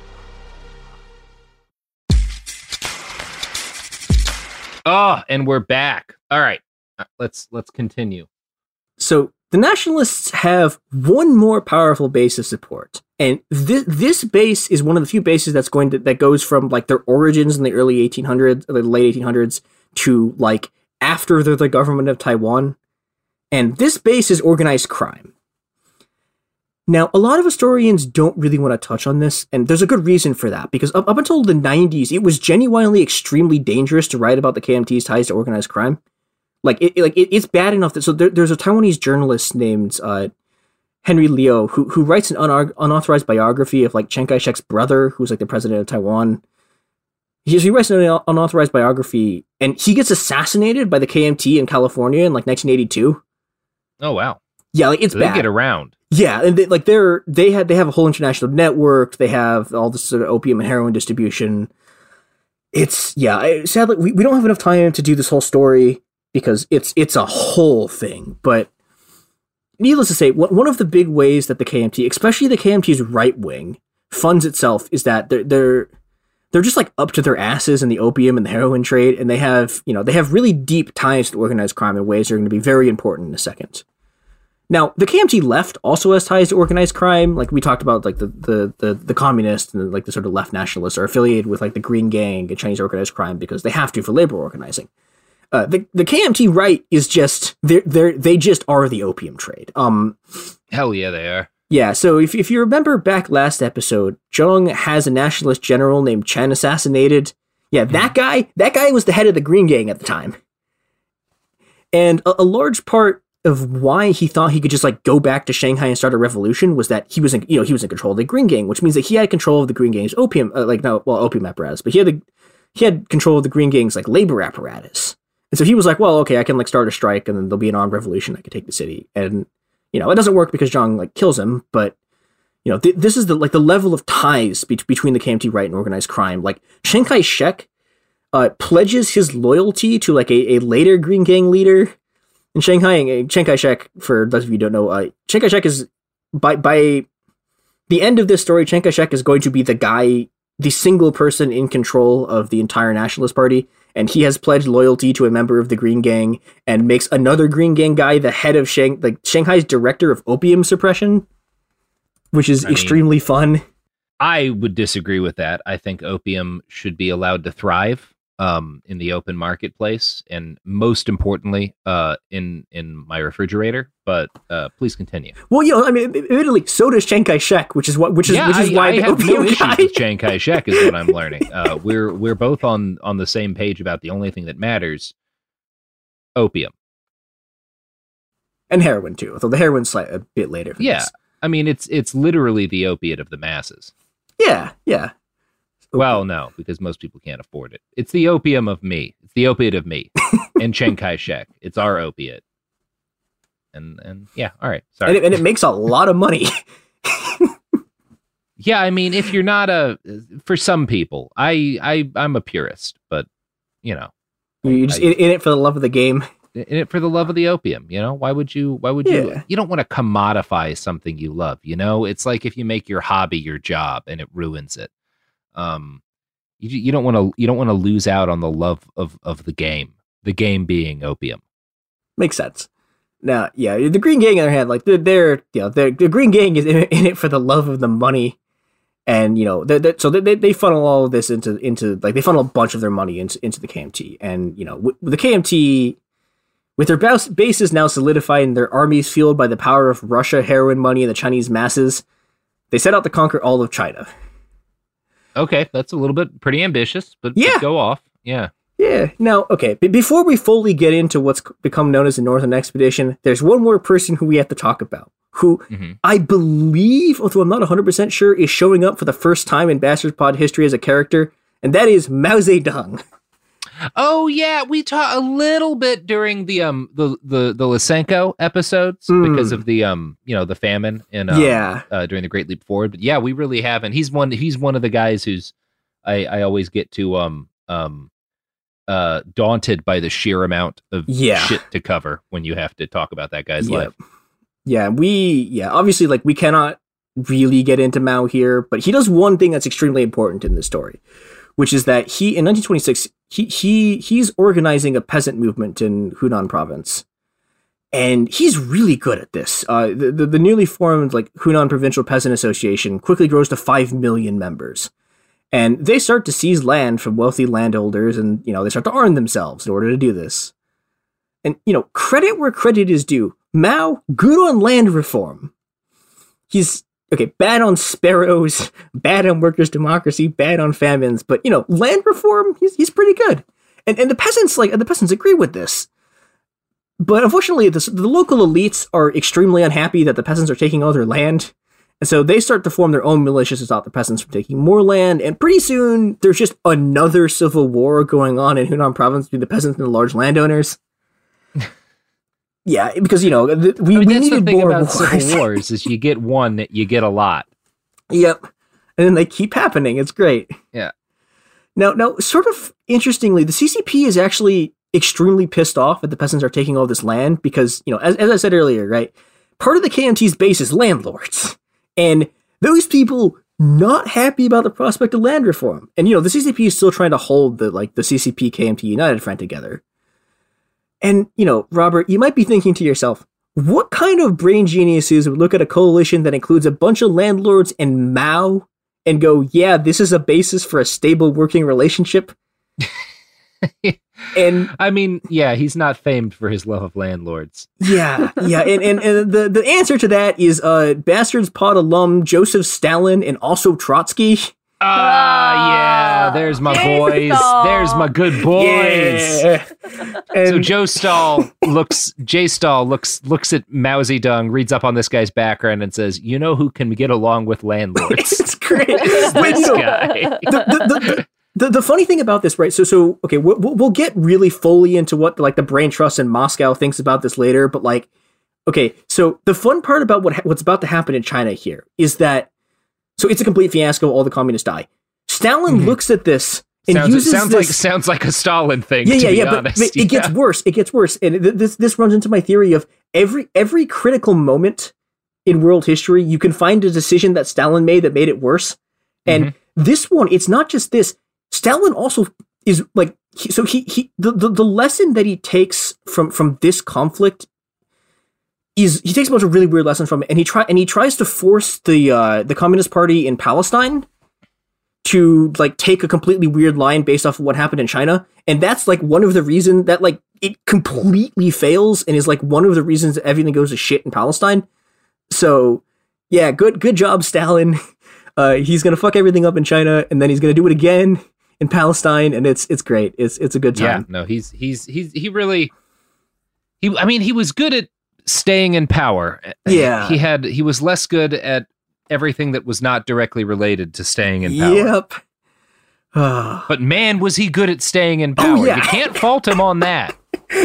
Oh, and we're back. All right, let's let's continue. So the Nationalists have one more powerful base of support, and this this base is one of the few bases that's going to that goes from like their origins in the early eighteen hundreds, or the late eighteen hundreds, to like after they're the government of Taiwan, and this base is organized crime. Now, a lot of historians don't really want to touch on this, and there's a good reason for that, because up, up until the nineties, it was genuinely extremely dangerous to write about the K M T's ties to organized crime. Like, it, like it, it's bad enough that, so there, there's a Taiwanese journalist named uh, Henry Liu, who who writes an unar- unauthorized biography of, like, Chiang Kai-shek's brother, who's, like, the president of Taiwan. He, he writes an unauthorized biography, and he gets assassinated by the K M T in California in, like, nineteen eighty-two. Oh, wow. Yeah, like, it's so bad. They get around. Yeah, and they, like they're they had they have a whole international network. They have all this sort of opium and heroin distribution. It's yeah. I, sadly, we, we don't have enough time to do this whole story because it's it's a whole thing. But needless to say, one of the big ways that the K M T, especially the K M T's right wing, funds itself is that they're they're they're just like up to their asses in the opium and the heroin trade, and they have you know they have really deep ties to organized crime in ways that are going to be very important in a second. Now, the K M T left also has ties to organized crime. Like we talked about, like the the the, the communists and the, like the sort of left nationalists are affiliated with like the Green Gang and Chinese organized crime because they have to for labor organizing. Uh, the the K M T right is just they they they just are the opium trade. Um, hell yeah, they are. Yeah. So if if you remember back last episode, Zheng has a nationalist general named Chen assassinated. Yeah, that guy. That guy was the head of the Green Gang at the time, and a, a large part of why he thought he could just like go back to Shanghai and start a revolution was that he was in, you know, he was in control of the Green Gang, which means that he had control of the Green Gang's opium, uh, like no, well, opium apparatus, but he had the, he had control of the Green Gang's like labor apparatus. And so he was like, well, okay, I can like start a strike and then there'll be an armed revolution. I could take the city. And, you know, it doesn't work because Zheng like kills him, but you know, th- this is the, like the level of ties be- between the K M T right and organized crime. Like Chiang Kai-shek uh, pledges his loyalty to like a, a later Green Gang leader in Shanghai. Chiang Kai-shek, for those of you who don't know, uh, Chiang Kai-shek is, by by the end of this story, Chiang Kai-shek is going to be the guy, the single person in control of the entire Nationalist Party, and he has pledged loyalty to a member of the Green Gang and makes another Green Gang guy the head of Shang- like Shanghai's director of opium suppression, which is I extremely mean, fun. I would disagree with that. I think opium should be allowed to thrive um, in the open marketplace, and most importantly, uh, in in my refrigerator. But uh, please continue. Well, you know, I mean, admittedly, so does Chiang Kai-shek, which is what, which is yeah, which is I, why I the have opium no issues guy. with Chiang Kai-shek is what I'm learning. Uh, we're we're both on on the same page about the only thing that matters: opium and heroin too. Although the heroin's like a bit later. For yeah, this. I mean, it's it's literally the opiate of the masses. Yeah, yeah. Well, no, because most people can't afford it. It's the opium of me. It's the opiate of me. And Chiang Kai-shek. It's our opiate. And and yeah, all right. Sorry. And it, and it makes a lot of money. Yeah, I mean, if you're not a, for some people, I I I'm a purist, but you know, you're just I, in, in it for the love of the game. In it for the love of the opium. You know, why would you? Why would you? Yeah. You don't want to commodify something you love. You know, it's like if you make your hobby your job and it ruins it. Um, you you don't want to you don't want to lose out on the love of of the game. The game being opium. Makes sense. Now, yeah, the Green Gang, on the other hand, like they're, they're you know, they're, the Green Gang is in it, in it for the love of the money, and you know, they're, they're, so they they funnel all of this into into like they funnel a bunch of their money into into the K M T, and you know, with the K M T, with their base, bases now solidified and their armies fueled by the power of Russia, heroin money, and the Chinese masses, they set out to conquer all of China. Okay, that's a little bit pretty ambitious, but, yeah. but go off. Yeah. Yeah. Now, okay, b- before we fully get into what's become known as the Northern Expedition, there's one more person who we have to talk about, who mm-hmm. I believe, although I'm not one hundred percent sure, is showing up for the first time in Bastard Pod history as a character, and that is Mao Zedong. Oh yeah, we talked a little bit during the um the the the Lysenko episodes mm. because of the um you know the famine in um, yeah uh, during the Great Leap Forward. But yeah, we really haven't. He's one. He's one of the guys who's I I always get to um um uh daunted by the sheer amount of yeah. shit to cover when you have to talk about that guy's yeah. life. Yeah, we yeah obviously like we cannot really get into Mao here, but he does one thing that's extremely important in this story, which is that he in nineteen twenty-six he he he's organizing a peasant movement in Hunan province, and he's really good at this. Uh, the, the the newly formed like Hunan Provincial Peasant Association quickly grows to five million members, and they start to seize land from wealthy landholders, and you know they start to arm themselves in order to do this. And you know, credit where credit is due. Mao, good on land reform. He's okay, bad on sparrows, bad on workers' democracy, bad on famines, but you know, land reform, he's he's pretty good. And and the peasants like the peasants agree with this. But unfortunately, the, the local elites are extremely unhappy that the peasants are taking all their land. And so they start to form their own militias to stop the peasants from taking more land. And pretty soon, there's just another civil war going on in Hunan province between the peasants and the large landowners. Yeah, because, you know, the, we, I mean, we that's needed the thing more about wars. civil wars is you get one, you get a lot. Yep. And then they keep happening. It's great. Yeah. Now, now, sort of interestingly, the C C P is actually extremely pissed off that the peasants are taking all this land because, you know, as, as I said earlier, right, part of the K M T's base is landlords. And those people not happy about the prospect of land reform. And, you know, the C C P is still trying to hold the, like, the C C P K M T United Front together. And, you know, Robert, you might be thinking to yourself, what kind of brain geniuses would look at a coalition that includes a bunch of landlords and Mao and go, yeah, this is a basis for a stable working relationship? And I mean, yeah, he's not famed for his love of landlords. Yeah, yeah. And, and, and the, the answer to that is uh, Bastards Pod alum Joseph Stalin and also Trotsky. Ah, yeah, there's my boys. There's my good boys. Yeah. And so Joe Stahl looks, Jay Stahl looks looks at Mao Zedong, reads up on this guy's background, and says, "You know who can get along with landlords?" It's great. It's this guy. The, the, the, the, the funny thing about this, right? So, so okay, we'll, we'll get really fully into what like the brain trust in Moscow thinks about this later, but like, okay, so the fun part about what what's about to happen in China here is that. So it's a complete fiasco. All the communists die. Stalin mm-hmm. looks at this and sounds, uses sounds this, like sounds like a Stalin thing. Yeah, to yeah, be yeah. But, honest. but it yeah. gets worse. It gets worse, and th- this this runs into my theory of every every critical moment in world history, you can find a decision that Stalin made that made it worse. And mm-hmm. this one, it's not just this. Stalin also is like he, so he he the, the the lesson that he takes from from this conflict. Is he takes a bunch of really weird lessons from it, and he try and he tries to force the uh, the Communist Party in Palestine to like take a completely weird line based off of what happened in China, and that's like one of the reasons that like it completely fails, and is like one of the reasons that everything goes to shit in Palestine. So yeah, good good job, Stalin. Uh, he's gonna fuck everything up in China, and then he's gonna do it again in Palestine, and it's it's great. It's it's a good time. Yeah, no, he's he's he's he really he. I mean, he was good at staying in power. Yeah. He had he was less good at everything that was not directly related to staying in power. Yep. But man, was he good at staying in power. Oh, yeah. You can't fault him on that.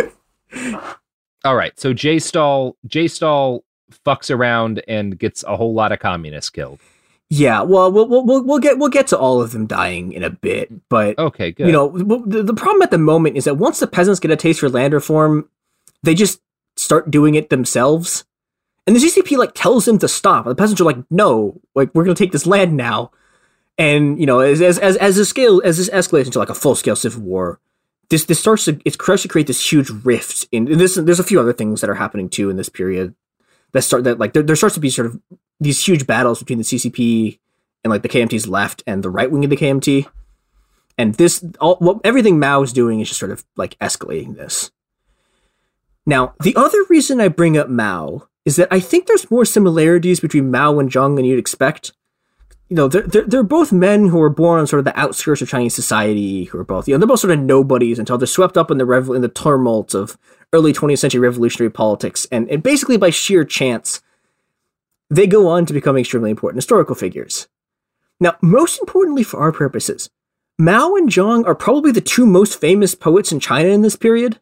All right, so Jay Stahl Jay Stahl fucks around and gets a whole lot of communists killed. Yeah, well, we'll we'll we'll get we'll get to all of them dying in a bit, but okay, good. You know, the, the problem at the moment is that once the peasants get a taste for land reform, they just start doing it themselves, and the C C P like tells them to stop. The peasants are like, "No, like we're going to take this land now." And you know, as as as as the scale as this escalates into like a full scale civil war, this this starts to it starts to create this huge rift. In this, there's a few other things that are happening too in this period that start that like there, there starts to be sort of these huge battles between the C C P and like the K M T's left and the right wing of the K M T. And this all what everything Mao is doing is just sort of like escalating this. Now, the other reason I bring up Mao is that I think there's more similarities between Mao and Zheng than you'd expect. You know, they're, they're, they're both men who were born on sort of the outskirts of Chinese society, who are both, you know, they're both sort of nobodies until they're swept up in the rev- in the tumult of early twentieth century revolutionary politics. And, and basically by sheer chance, they go on to become extremely important historical figures. Now, most importantly for our purposes, Mao and Zheng are probably the two most famous poets in China in this period.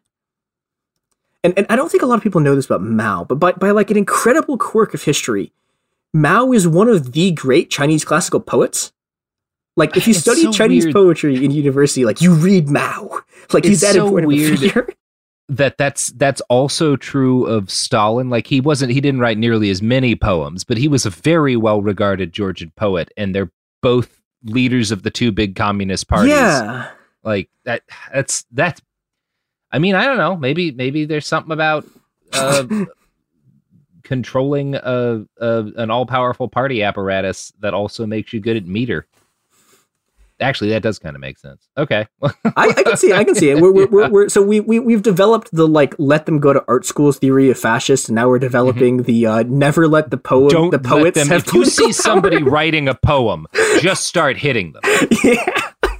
And and I don't think a lot of people know this about Mao, but by, by like an incredible quirk of history, Mao is one of the great Chinese classical poets. Like, if you it's study so Chinese weird. poetry in university, like, you read Mao. Like, he's It's that so important of a weird. figure. That that's that's also true of Stalin. Like, he wasn't he didn't write nearly as many poems, but he was a very well regarded Georgian poet, and they're both leaders of the two big communist parties. Yeah. Like that that's that's I mean, I don't know. Maybe maybe there's something about uh, controlling a, a an all-powerful party apparatus that also makes you good at meter. Actually, that does kind of make sense. Okay, I, I can see it. I can see it. We're, we're, we're, we're, so we, we, we've developed the, like, let them go to art schools theory of fascists, and now we're developing mm-hmm. the uh, never let the poem, Don't the poets let them, have if you see power. somebody writing a poem, just start hitting them. Yeah.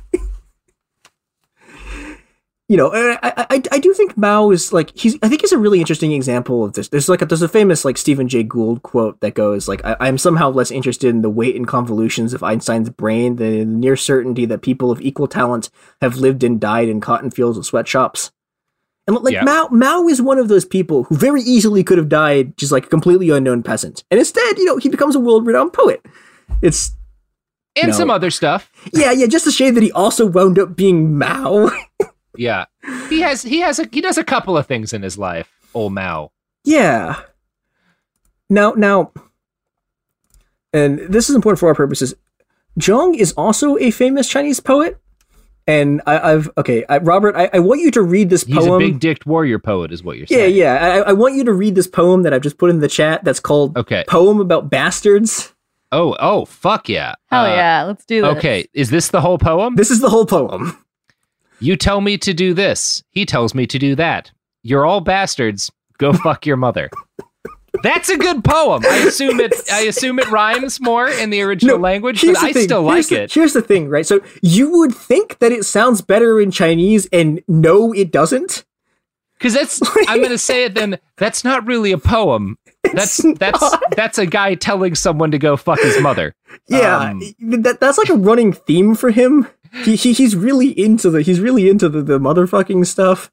You know, I, I I do think Mao is like he's I think he's a really interesting example of this. There's like a, there's a famous like Stephen Jay Gould quote that goes like I, I'm somehow less interested in the weight and convolutions of Einstein's brain than in the near certainty that people of equal talent have lived and died in cotton fields and sweatshops. And like Yep. Mao, Mao is one of those people who very easily could have died just like a completely unknown peasant. And instead, you know, he becomes a world-renowned poet. It's And you know, some other stuff. Yeah, yeah, just a shame that he also wound up being Mao. Yeah. He has he has a he does a couple of things in his life, old Mao. Yeah. Now, now, and this is important for our purposes. Zhang is also a famous Chinese poet, and I, I've okay, I, Robert. I, I want you to read this He's poem. a big-dicked warrior poet, is what you're yeah, saying. yeah. I, I want you to read this poem that I've just put in the chat. That's called Okay. "Poem About Bastards." Oh, oh, fuck yeah. Hell Uh, yeah, let's do this. Okay, is this the whole poem? This is the whole poem. You tell me to do this. He tells me to do that. You're all bastards. Go fuck your mother. That's a good poem. I assume it. I assume it rhymes more in the original language, Here's but the I thing. still Here's like the- it. Here's the thing, right? So you would think that it sounds better in Chinese, and no, it doesn't. Because that's. I'm going to say it. Then that's not really a poem. That's that's that's a guy telling someone to go fuck his mother. Yeah, Um, that, that's like a running theme for him. He, he he's really into the he's really into the, the motherfucking stuff.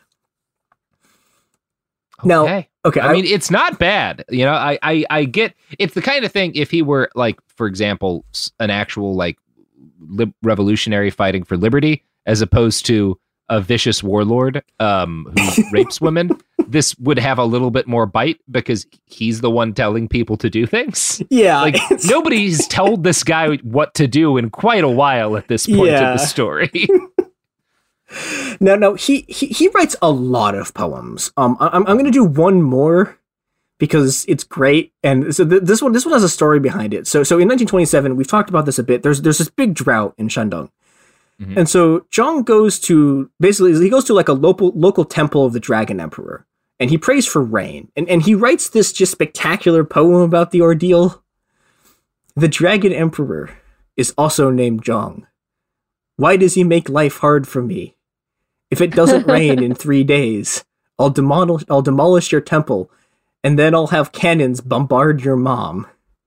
Now, Okay. okay, I, I- mean, it's not bad. You know, I, I, I get it's the kind of thing if he were like, for example, s- an actual like lib- revolutionary fighting for liberty, as opposed to a vicious warlord um, who rapes women, this would have a little bit more bite because he's the one telling people to do things. Yeah, Like it's- nobody's told this guy what to do in quite a while at this point Yeah. of the story. No, no, he, he he writes a lot of poems. Um, I, I'm I'm gonna do one more because it's great, and so th- this one this one has a story behind it. So so in nineteen twenty-seven, we've talked about this a bit. There's there's this big drought in Shandong, Mhm. and so Zhang goes to basically he goes to like a local local temple of the Dragon Emperor, and he prays for rain, and and he writes this just spectacular poem about the ordeal. The Dragon Emperor is also named Zhang. Why does he make life hard for me? If it doesn't rain in three days, I'll demolish I'll demolish your temple, and then I'll have cannons bombard your mom.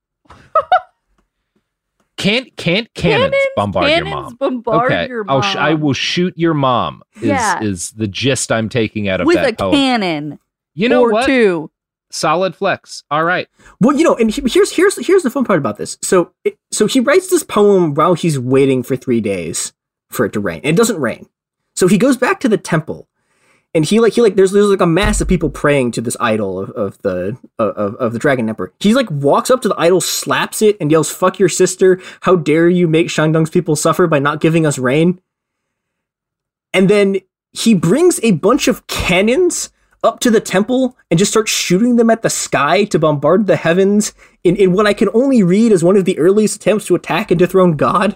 Can't can't cannons, Cannons, bombard cannons your mom? bombard okay, your I'll sh- I mom. will shoot your mom. Is Yeah. is the gist I'm taking out of With that a poem? cannon. You know or what? two. Solid flex. All right. Well, you know, and he- here's here's here's the fun part about this. So it, so he writes this poem while he's waiting for three days for it to rain. And it doesn't rain. So he goes back to the temple, and he like he like there's there's like a mass of people praying to this idol of, of the of, of the Dragon Emperor. He like walks up to the idol, slaps it, and yells, "Fuck your sister! How dare you make Shandong's people suffer by not giving us rain?" And then he brings a bunch of cannons up to the temple and just starts shooting them at the sky to bombard the heavens in, in what I can only read as one of the earliest attempts to attack and dethrone God.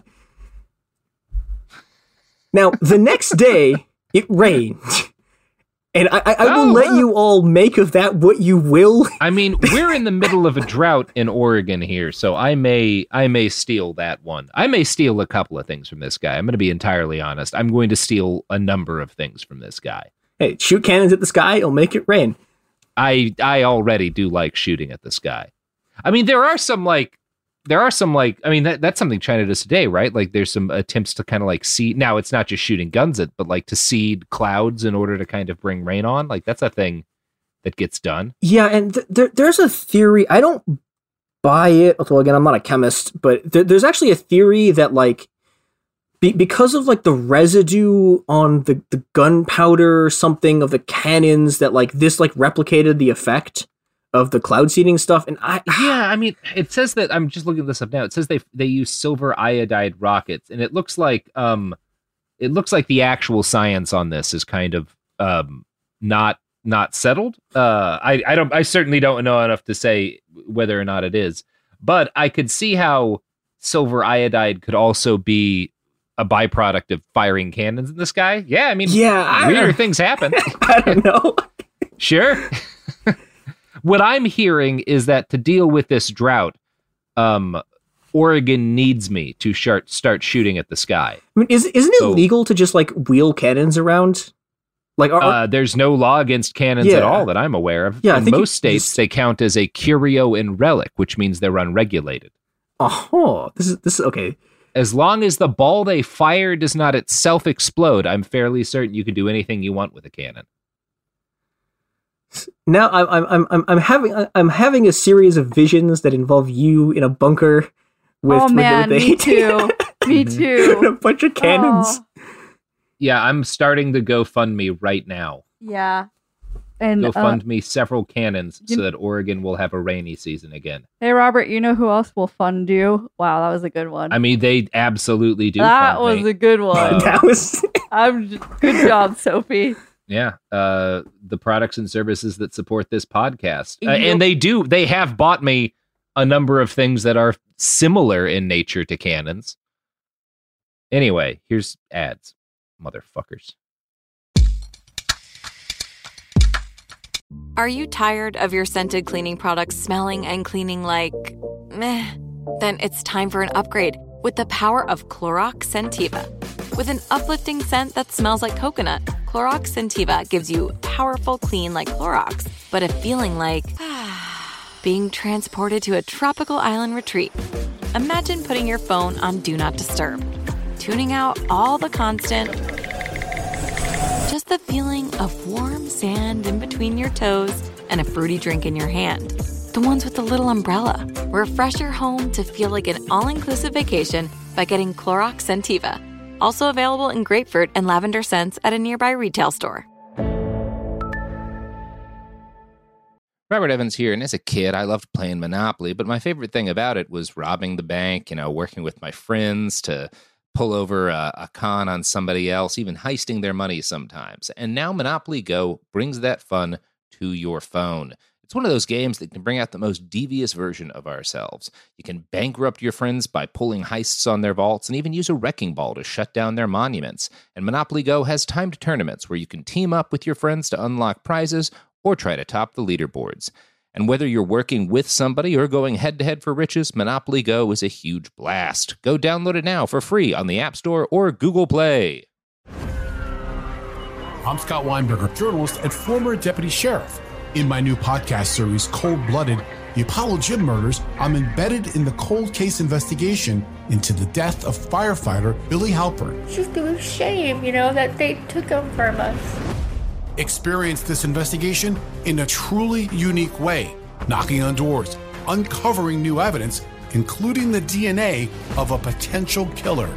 Now, the next day, it rained. And I, I, I will Oh, let wow. you all make of that what you will. I mean, we're in the middle of a drought in Oregon here, so I may I may steal that one. I may steal a couple of things from this guy. I'm going to be entirely honest. I'm going to steal a number of things from this guy. Hey, shoot cannons at the sky, it'll make it rain. I I already do like shooting at the sky. I mean, there are some like there are some like I mean that that's something China does today, right? Like there's some attempts to kind of like seed. Now it's not just shooting guns at, but like to seed clouds in order to kind of bring rain on. Like that's a thing that gets done. Yeah, and th- there, there's a theory. I don't buy it. Although again, I'm not a chemist, but th- there's actually a theory that like be- because of like the residue on the the gunpowder or something of the cannons, that like this like replicated the effect of the cloud seeding stuff. And I Yeah, I mean, it says that I'm just looking this up now. It says they they use silver iodide rockets, and it looks like um, it looks like the actual science on this is kind of um not not settled. Uh, I I don't I certainly don't know enough to say whether or not it is, but I could see how silver iodide could also be a byproduct of firing cannons in the sky. Yeah, I mean, Yeah, weird I- things happen. I don't know. Sure. What I'm hearing is that to deal with this drought, um, Oregon needs me to start start shooting at the sky. I mean, is isn't it So- legal to just like wheel cannons around? Like, are, Uh, there's no law against cannons Yeah. at all that I'm aware of. Yeah, I In think most it- states, they count as a curio and relic, which means they're unregulated. oh, this is this is okay. As long as the ball they fire does not itself explode, I'm fairly certain you can do anything you want with a cannon. Now I'm I'm I'm I'm having I'm having a series of visions that involve you in a bunker with, oh man, with, with me too. Me too. a bunch of cannons. Oh. Yeah, I'm starting the GoFundMe right now. Yeah. And GoFundMe uh, several cannons you, so that Oregon will have a rainy season again. Hey, Robert, you know who else will fund you? Wow, that was a good one. I mean, they absolutely do. That fund was me. a good one. Uh, that was. I'm just, good job, Sophie. Yeah, uh, the products and services that support this podcast, uh, and they do. They have bought me a number of things that are similar in nature to cannons. Anyway, here's ads, motherfuckers. Are you tired of your scented cleaning products smelling and cleaning like meh? Then it's time for an upgrade with the power of Clorox Scentiva. With an uplifting scent that smells like coconut, Clorox Scentiva gives you powerful clean like Clorox, but a feeling like being transported to a tropical island retreat. Imagine putting your phone on Do Not Disturb, tuning out all the constant, just the feeling of warm sand in between your toes and a fruity drink in your hand. The ones with the little umbrella. Refresh your home to feel like an all-inclusive vacation by getting Clorox Scentiva. Also available in grapefruit and lavender scents at a nearby retail store. Robert Evans here, and as a kid, I loved playing Monopoly, but my favorite thing about it was robbing the bank, you know, working with my friends to pull over a, a con on somebody else, even heisting their money sometimes. And now Monopoly Go brings that fun to your phone. It's one of those games that can bring out the most devious version of ourselves. You can bankrupt your friends by pulling heists on their vaults and even use a wrecking ball to shut down their monuments. And Monopoly Go has timed tournaments where you can team up with your friends to unlock prizes or try to top the leaderboards. And whether you're working with somebody or going head-to-head for riches, Monopoly Go is a huge blast. Go download it now for free on the App Store or Google Play. I'm Scott Weinberger, journalist and former deputy sheriff. In my new podcast series, Cold Blooded, The Apollo Gym Murders, I'm embedded in the cold case investigation into the death of firefighter Billy Halpern. It's just a shame, you know, that they took him from us. Experience this investigation in a truly unique way, knocking on doors, uncovering new evidence, including the D N A of a potential killer.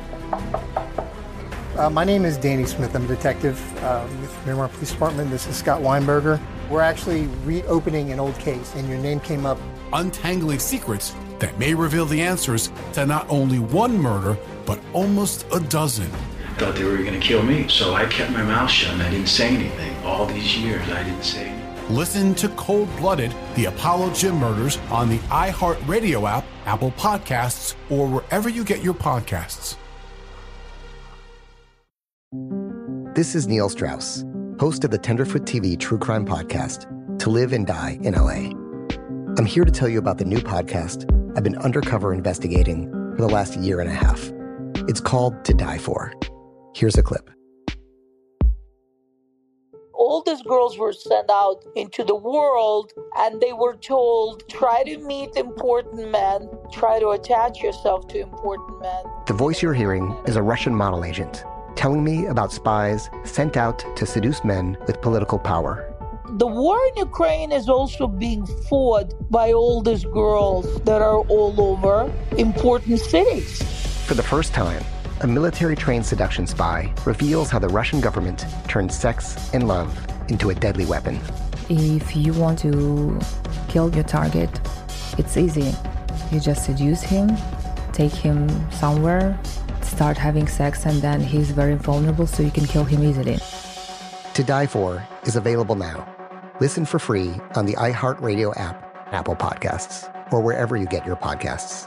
Uh, my name is Danny Smith. I'm a detective uh, with Miramar Police Department. This is Scott Weinberger. We're actually reopening an old case, and your name came up. Untangling secrets that may reveal the answers to not only one murder, but almost a dozen. Thought they were going to kill me, so I kept my mouth shut and I didn't say anything. All these years, I didn't say anything. Listen to Cold Blooded, The Apollo Gym Murders on the iHeartRadio app, Apple Podcasts, or wherever you get your podcasts. This is Neil Strauss, host of the Tenderfoot T V true crime podcast, To Live and Die in L A. I'm here to tell you about the new podcast I've been undercover investigating for the last year and a half. It's called To Die For. Here's a clip. All these girls were sent out into the world and they were told, try to meet important men, try to attach yourself to important men. The voice you're hearing is a Russian model agent telling me about spies sent out to seduce men with political power. The war in Ukraine is also being fought by all these girls that are all over important cities. For the first time, a military-trained seduction spy reveals how the Russian government turned sex and love into a deadly weapon. If you want to kill your target, it's easy. You just seduce him, take him somewhere, start having sex, and then he's very vulnerable, so you can kill him easily. To Die For is available now. Listen for free on the iHeartRadio app, Apple Podcasts, or wherever you get your podcasts.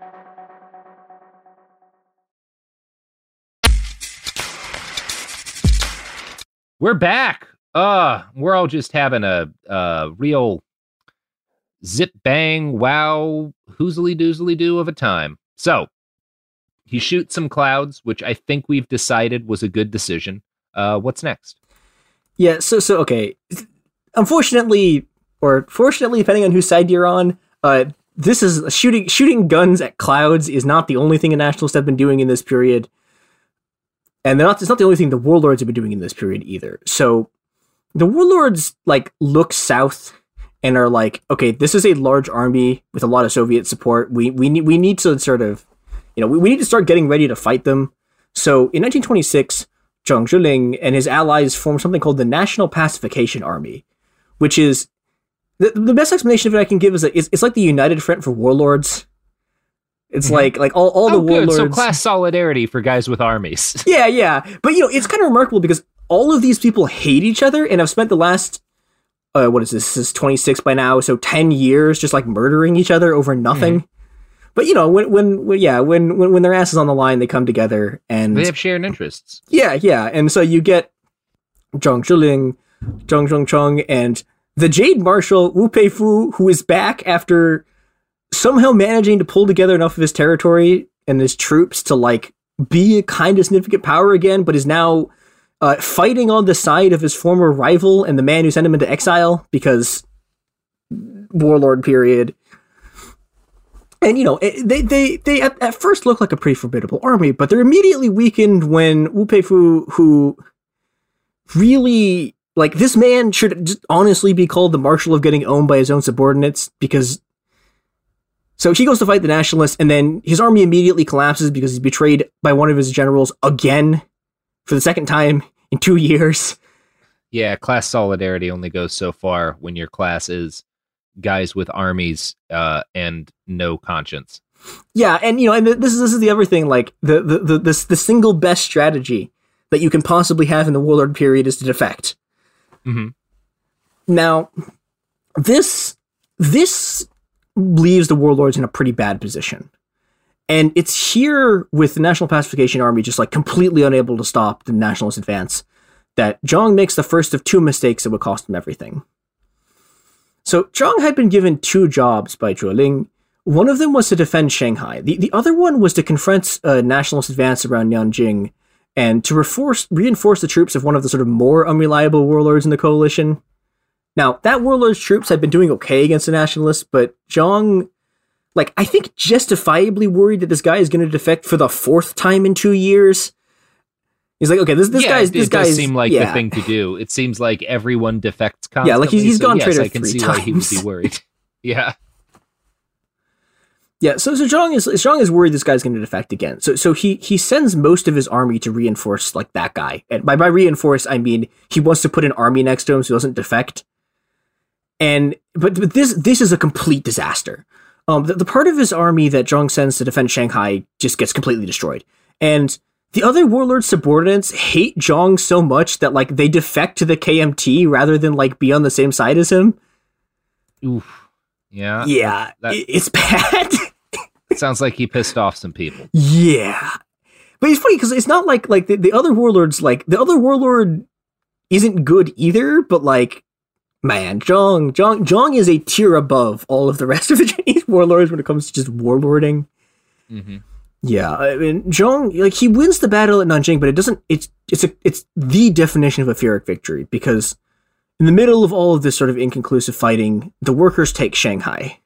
We're back. Uh, we're all just having a, a real zip bang wow hoozly doozly do of a time. So he shoots some clouds, which I think we've decided was a good decision. Uh, what's next? Yeah. So so okay. Unfortunately, or fortunately, depending on whose side you're on, uh, this is shooting shooting guns at clouds is not the only thing a nationalists have been doing in this period. And they're not, it's not the only thing the warlords have been doing in this period either. So the warlords like look south and are like, okay, this is a large army with a lot of Soviet support. We we need we need to sort of, you know, we, we need to start getting ready to fight them. So in nineteen twenty-six, Zhang Zhiling and his allies formed something called the National Pacification Army, which is the, the best explanation of it I can give is that it's, it's like the United Front for warlords. It's mm-hmm. like like all, all oh, the warlords. Good. So class solidarity for guys with armies. Yeah, yeah. But, you know, it's kind of remarkable because all of these people hate each other and have spent the last, uh, what is this? This is twenty-six by now, so ten years just like murdering each other over nothing. Mm-hmm. But, you know, when, when, when yeah, when, when, when their ass is on the line, they come together and... They have shared interests. Yeah, yeah. And so you get Zhang Zhiling, Zhang Zhongcheng, and the Jade Marshal, Wu Peifu, who is back after somehow managing to pull together enough of his territory and his troops to, like, be a kind of significant power again, but is now uh, fighting on the side of his former rival and the man who sent him into exile because warlord period. And, you know, they they they at, at first look like a pretty formidable army, but they're immediately weakened when Wu Peifu, who really, like, this man should just honestly be called the marshal of getting owned by his own subordinates, because... So he goes to fight the nationalists, and then his army immediately collapses because he's betrayed by one of his generals again for the second time in two years. Yeah, class solidarity only goes so far when your class is guys with armies uh, and no conscience. Yeah, and you know, and this is this is the other thing. Like the the the the, the single best strategy that you can possibly have in the warlord period is to defect. Mm-hmm. Now, this this. leaves the warlords in a pretty bad position. And it's here with the National Pacification Army just like completely unable to stop the nationalist advance that Zhang makes the first of two mistakes that would cost him everything. So Zhang had been given two jobs by Zhuge Liang. One of them was to defend Shanghai. The, the other one was to confront a nationalist advance around Nanjing and to reinforce, reinforce the troops of one of the sort of more unreliable warlords in the coalition. Now, that warlord's troops had been doing okay against the nationalists, but Zhang, like, I think justifiably worried that this guy is going to defect for the fourth time in two years. He's like, okay, this this yeah, guy's this it does guy's seem like yeah. the thing to do. It seems like everyone defects constantly. Yeah, like he's, he's so gone yes, traitor I can three see times. why he would be worried. Yeah. Yeah, so so Zhang is Zhang is worried this guy's going to defect again. So so he he sends most of his army to reinforce like that guy. And by by reinforce, I mean he wants to put an army next to him so he doesn't defect. And but, but this this is a complete disaster. Um, the, the part of his army that Zhang sends to defend Shanghai just gets completely destroyed. And the other warlord subordinates hate Zhang so much that like they defect to the K M T rather than like be on the same side as him. Oof. Yeah. Yeah, that, it's bad. Sounds like he pissed off some people. Yeah, but it's funny because it's not like like the, the other warlords like the other warlord isn't good either, but like. Man, Zhang, Zhang, Zhang is a tier above all of the rest of the Chinese warlords when it comes to just warlording. Mm-hmm. Yeah, I mean, Zhang, like, he wins the battle at Nanjing, but it doesn't, it's, it's a, it's the definition of a Pyrrhic victory, because in the middle of all of this sort of inconclusive fighting, the workers take Shanghai.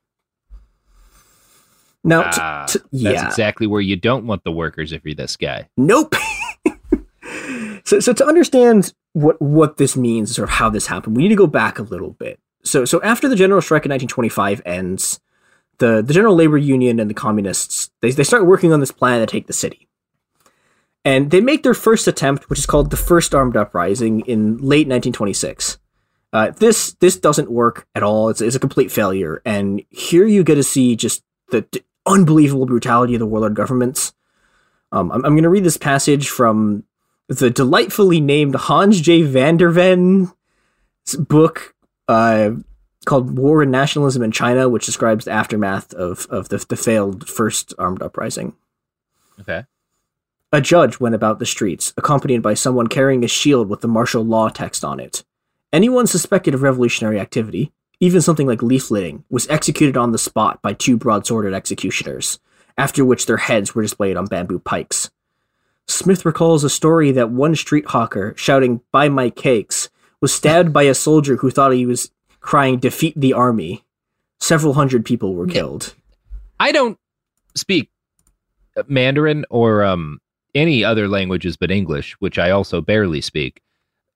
Now, uh, t- t- yeah. That's exactly where you don't want the workers if you're this guy. Nope. so, so to understand what what this means, or how this happened, we need to go back a little bit. So so after the general strike in nineteen twenty-five ends, the, the General Labor Union and the communists, they, they start working on this plan to take the city. And they make their first attempt, which is called the First Armed Uprising, in late nineteen twenty-six. Uh, this this doesn't work at all. It's, it's a complete failure. And here you get to see just the, the unbelievable brutality of the warlord governments. Um, I'm, I'm going to read this passage from the delightfully named Hans J. van der Ven's book uh, called War and Nationalism in China, which describes the aftermath of, of the, the failed First Armed Uprising. Okay. A judge went about the streets, accompanied by someone carrying a shield with the martial law text on it. Anyone suspected of revolutionary activity, even something like leafleting, was executed on the spot by two broadsworded executioners, after which their heads were displayed on bamboo pikes. Smith recalls a story that one street hawker, shouting, "Buy my cakes," was stabbed by a soldier who thought he was crying, "Defeat the army." Several hundred people were killed. I don't speak Mandarin or um, any other languages but English, which I also barely speak.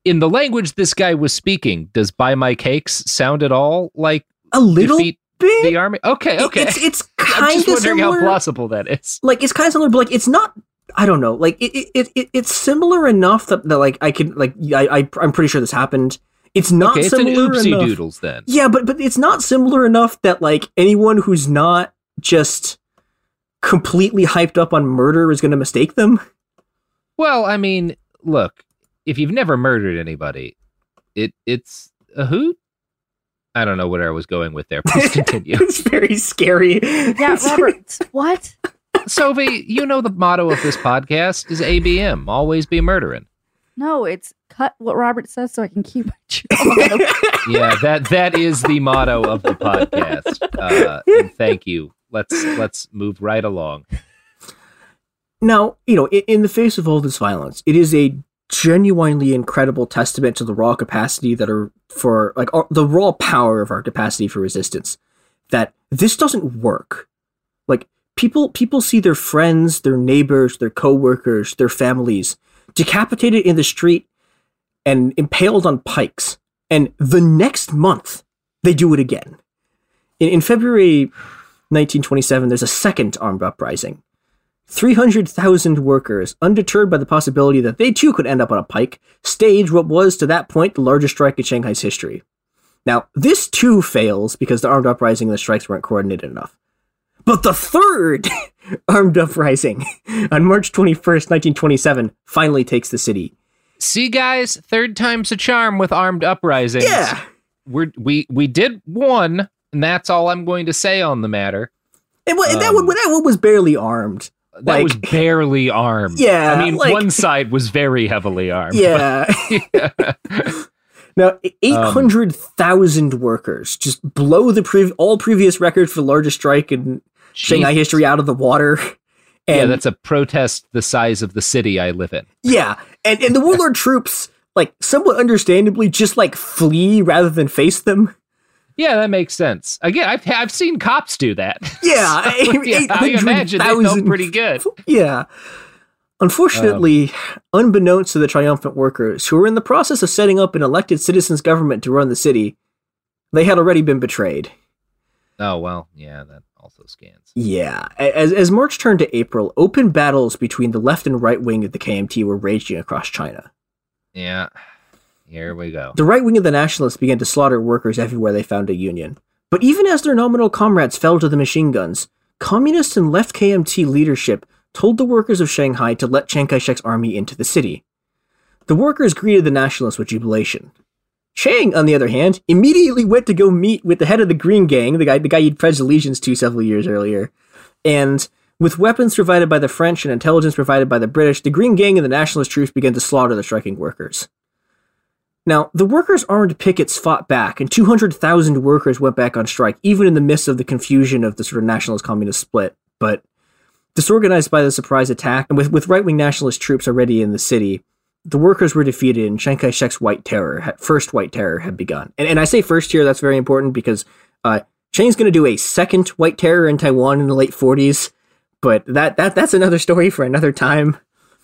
in the language this guy was speaking, does "buy my cakes" sound at all like a little defeat bit? The army? Okay, okay. It's it's I'm kind just of wondering similar. how plausible that is. Like it's kind of similar, but like it's not. I don't know. Like it, it, it it's similar enough that, that like I can like I, I I'm pretty sure this happened. It's not Okay, it's an similar oopsie enough. doodles then. Yeah, but but it's not similar enough that like anyone who's not just completely hyped up on murder is going to mistake them. Well, I mean, look, if you've never murdered anybody, it it's a hoot. I don't know where I was going with there. Please continue. It's very scary. Yeah, Robert. What? Sophie, you know the motto of this podcast is A B M, always be murdering. No, it's cut what Robert says so I can keep my job. Yeah, that that is the motto of the podcast. Uh, and thank you. Let's let's move right along. Now, you know, in, in the face of all this violence, it is a genuinely incredible testament to the raw capacity that are for like our, the raw power of our capacity for resistance. That this doesn't work. Like people, people see their friends, their neighbors, their coworkers, their families decapitated in the street and impaled on pikes, and the next month they do it again. In, in February nineteen twenty-seven, there's a second armed uprising. three hundred thousand workers, undeterred by the possibility that they too could end up on a pike, staged what was to that point the largest strike in Shanghai's history. Now, this too fails because the armed uprising and the strikes weren't coordinated enough. But the third armed uprising on March twenty-first, nineteen twenty-seven, finally takes the city. See, guys, third time's a charm with armed uprisings. Yeah. We're, we we did one, and that's all I'm going to say on the matter. And what, Um, that, one, that one was barely armed. That Like- was barely armed. Yeah, I mean, like- one side was very heavily armed. Yeah. Now, eight hundred thousand workers just blow the pre- all previous records for the largest strike in Shanghai Jesus. history out of the water. And yeah, that's a protest the size of the city I live in. yeah, and, and the warlord troops, like, somewhat understandably, just, like, flee rather than face them. Yeah, that makes sense. Again, I've I've seen cops do that. Yeah, So, yeah, I imagine they felt pretty good. Yeah. Unfortunately, unbeknownst to the triumphant workers, who were in the process of setting up an elected citizens' government to run the city, they had already been betrayed. Oh, well, yeah, that also scans. Yeah. As, as March turned to April, open battles between the left and right wing of the K M T were raging across China. Yeah, here we go. The right wing of the nationalists began to slaughter workers everywhere they found a union. But even as their nominal comrades fell to the machine guns, communist and left K M T leadership told the workers of Shanghai to let Chiang Kai-shek's army into the city. The workers greeted the nationalists with jubilation. Chiang, on the other hand, immediately went to go meet with the head of the Green Gang, the guy the guy he'd pledged allegiance to several years earlier. And with weapons provided by the French and intelligence provided by the British, the Green Gang and the nationalist troops began to slaughter the striking workers. Now, the workers' armed pickets fought back, and two hundred thousand workers went back on strike, even in the midst of the confusion of the sort of nationalist-communist split. But disorganized by the surprise attack, and with, with right-wing nationalist troops already in the city, the workers were defeated, and Chiang Kai-shek's White Terror, had, first White Terror, had begun. And, and I say first here, that's very important, because uh, Chiang's going to do a second White Terror in Taiwan in the late forties, but that, that that's another story for another time.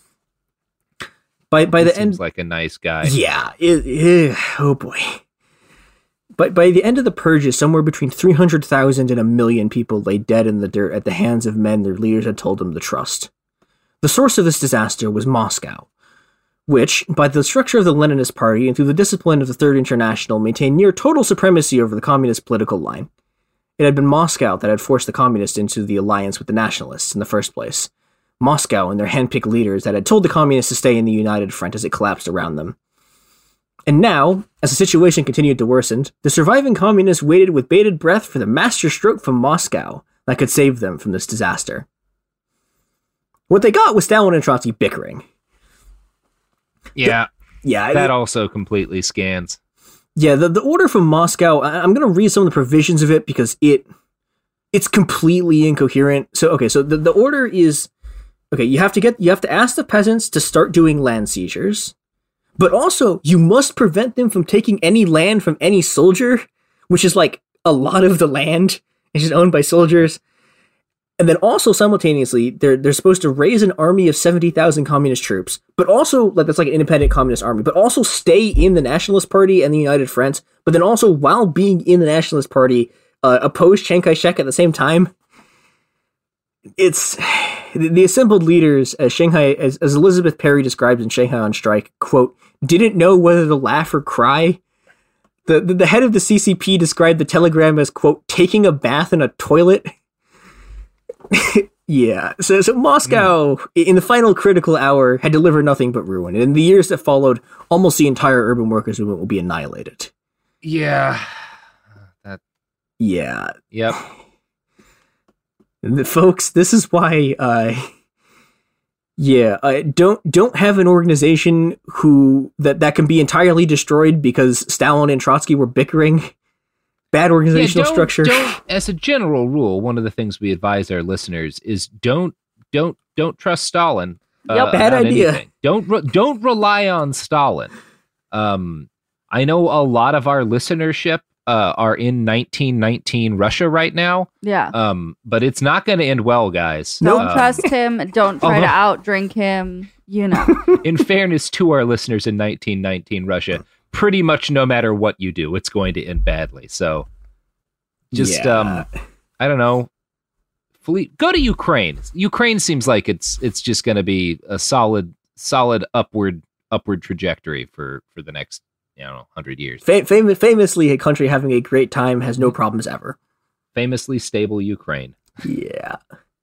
By by He the seems end, like a nice guy. yeah, it, it, oh boy. But by the end of the purges, somewhere between three hundred thousand and a million people lay dead in the dirt at the hands of men their leaders had told them to trust. The source of this disaster was Moscow, which, by the structure of the Leninist Party and through the discipline of the Third International, maintained near total supremacy over the communist political line. It had been Moscow that had forced the communists into the alliance with the nationalists in the first place. Moscow and their handpicked leaders that had told the communists to stay in the United Front as it collapsed around them. And now, as the situation continued to worsen, the surviving communists waited with bated breath for the masterstroke from Moscow that could save them from this disaster. What they got was Stalin and Trotsky bickering. Yeah. The, yeah. That it, also completely scans. Yeah, the, the order from Moscow, I, I'm going to read some of the provisions of it because it it's completely incoherent. So, okay, so the, the order is... Okay, you have to get you have to ask the peasants to start doing land seizures, but also you must prevent them from taking any land from any soldier, which is like a lot of the land is just owned by soldiers. And then also simultaneously, they're they're supposed to raise an army of seventy thousand communist troops, but also, like, that's like an independent communist army, but also stay in the Nationalist Party and the United Front, but then also, while being in the Nationalist Party, uh, oppose Chiang Kai-shek at the same time. It's the assembled leaders, as Shanghai, as, as Elizabeth Perry describes in Shanghai on Strike, quote, didn't know whether to laugh or cry. The, the, the head of the C C P described the telegram as, quote, taking a bath in a toilet. Yeah, so, so Moscow, mm. in the final critical hour, had delivered nothing but ruin. And in the years that followed, almost the entire urban workers movement will be annihilated. Yeah. That. Yeah. Yep. And the, folks, this is why, uh, yeah, uh, don't don't have an organization who that, that can be entirely destroyed because Stalin and Trotsky were bickering. Bad organizational yeah, don't, structure. Don't, as a general rule, one of the things we advise our listeners is don't don't don't trust Stalin. Uh, yep, bad idea. Anything. Don't re- don't rely on Stalin. Um, I know a lot of our listenership uh, are in nineteen nineteen Russia right now. Yeah. Um, but it's not going to end well, guys. Don't um, trust him. Don't try although, to outdrink him. You know. In fairness to our listeners in nineteen nineteen Russia, pretty much no matter what you do, it's going to end badly. So just, yeah. um, I don't know, flee, go to Ukraine. Ukraine seems like it's it's just going to be a solid, solid upward upward trajectory for, for the next, you know, hundred years. Fam- fam- famously, a country having a great time has no problems ever. Famously stable Ukraine. Yeah.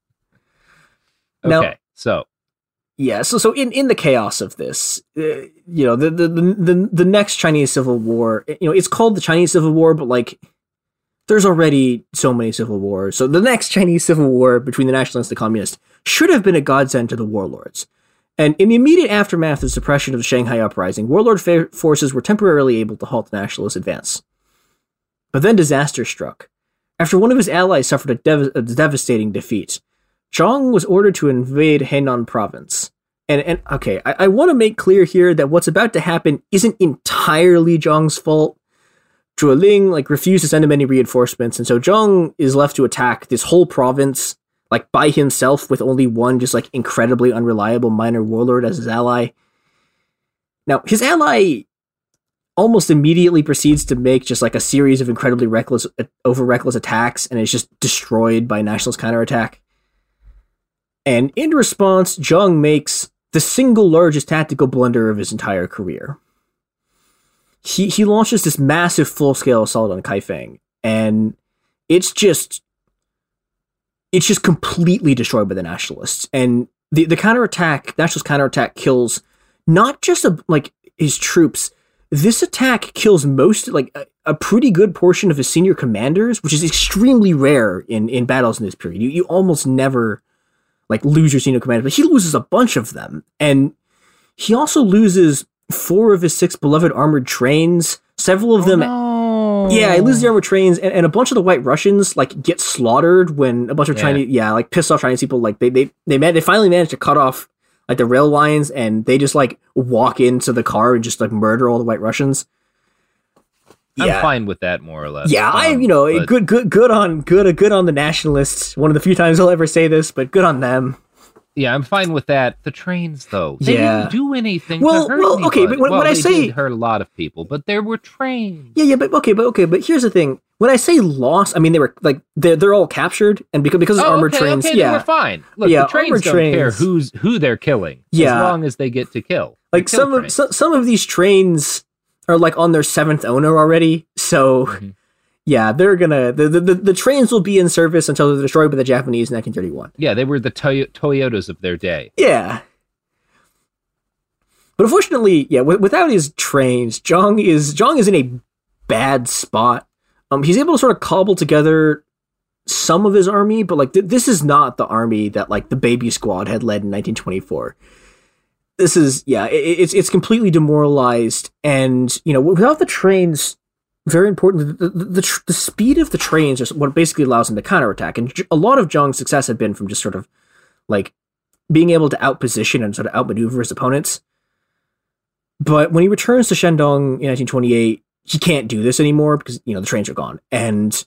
Okay, now, so. Yeah, so so in, in the chaos of this, uh, you know, the, the the the next Chinese Civil War, you know, it's called the Chinese Civil War, but like, there's already so many civil wars. So the next Chinese Civil War between the nationalists and the communists should have been a godsend to the warlords. And in the immediate aftermath of the suppression of the Shanghai Uprising, warlord fa- forces were temporarily able to halt the nationalist advance. But then disaster struck. After one of his allies suffered a, dev- a devastating defeat, Zhang was ordered to invade Henan province. And, and okay, I, I want to make clear here that what's about to happen isn't entirely Zhang's fault. Zhuge Ling, like, refused to send him any reinforcements, and so Zhang is left to attack this whole province, like, by himself with only one just, like, incredibly unreliable minor warlord as his ally. Now, his ally almost immediately proceeds to make just, like, a series of incredibly reckless, over-reckless attacks, and is just destroyed by nationalist counterattack. And in response, Zhang makes the single largest tactical blunder of his entire career. He he launches this massive full-scale assault on Kaifeng, and it's just it's just completely destroyed by the nationalists. And the, the counterattack, nationalist counterattack kills not just a, like his troops. This attack kills most, like a, a pretty good portion of his senior commanders, which is extremely rare in, in battles in this period. You you almost never like lose your senior commander, but he loses a bunch of them. And he also loses four of his six beloved armored trains, several of them. Oh, no. Yeah, he loses the armored trains, and, and a bunch of the White Russians like get slaughtered when a bunch of Yeah. Chinese, yeah, like pissed off Chinese people, like they they they man, they finally managed to cut off like the rail lines, and they just like walk into the car and just like murder all the White Russians. I'm Yeah. fine with that, more or less. Yeah, I Um, you know but- good good good on good good on the nationalists. One of the few times I'll ever say this, but good on them. Yeah, I'm fine with that. The trains, though, they Yeah. didn't do anything. Well- to hurt well, okay, anybody. but when- well, when I they say- did hurt a lot of people, but there were trains. Yeah, yeah, but okay, but okay, but here's the thing. When I say lost, I mean they were like they're they're all captured, and because because of Oh, armored okay, trains, okay, yeah, then we're fine. Look, yeah, the trains armored don't trains, care who's who they're killing, Yeah. as long as they get to kill. They like kill some of trains. so, some of these trains are like on their seventh owner already, so Mm-hmm. yeah, they're gonna the, the the the trains will be in service until they're destroyed by the Japanese in nineteen thirty-one. Yeah, they were the Toy- Toyotas of their day. Yeah. But unfortunately, yeah, w- without his trains, Zhang is Zhang is in a bad spot. Um, he's able to sort of cobble together some of his army, but like th- this is not the army that like the Baby Squad had led in nineteen twenty-four. This is yeah, it, it's it's completely demoralized, and you know without the trains, very important. The the, the, tr- the speed of the trains is what basically allows him to counterattack, and J- a lot of Zhang's success had been from just sort of like being able to outposition and sort of outmaneuver his opponents. But when he returns to Shandong in nineteen twenty-eight, he can't do this anymore because, you know, the trains are gone. And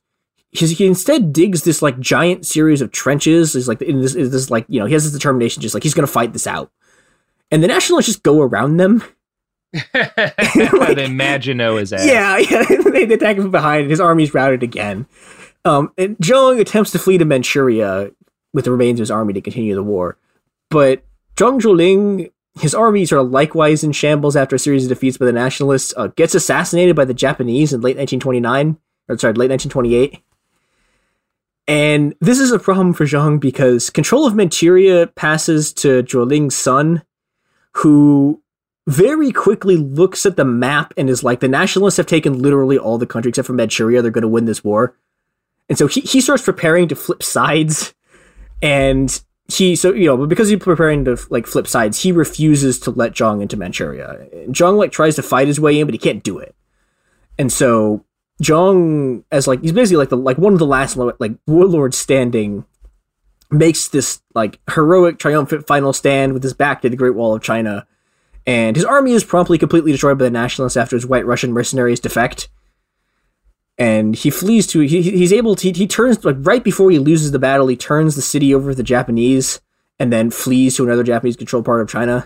he's, he instead digs this like giant series of trenches. He's like in this, in this like you know he has this determination, just like he's gonna fight this out. And the Nationalists just go around them. Like, they Maginot his ass. Yeah, yeah. They attack him from behind, and his army's routed again. Um, and Zheng attempts to flee to Manchuria with the remains of his army to continue the war. But Zhang Zhuoling, his armies are likewise in shambles after a series of defeats by the Nationalists, uh, gets assassinated by the Japanese in late nineteen twenty-nine, or sorry, late nineteen twenty-eight. And this is a problem for Zheng because control of Manchuria passes to Zhuoling's son, who very quickly looks at the map and is like, the Nationalists have taken literally all the country except for Manchuria. They're going to win this war. And so he, he starts preparing to flip sides. And he, so, you know, but because he's preparing to like flip sides, he refuses to let Zheng into Manchuria. And Zheng like tries to fight his way in, but he can't do it. And so Zheng, as like, he's basically like the, like one of the last like warlords standing, makes this like heroic, triumphant final stand with his back to the Great Wall of China. And his army is promptly completely destroyed by the Nationalists after his White Russian mercenaries defect. And he flees to, he, he's able to, he, he turns, like right before he loses the battle, he turns the city over to the Japanese and then flees to another Japanese controlled part of China.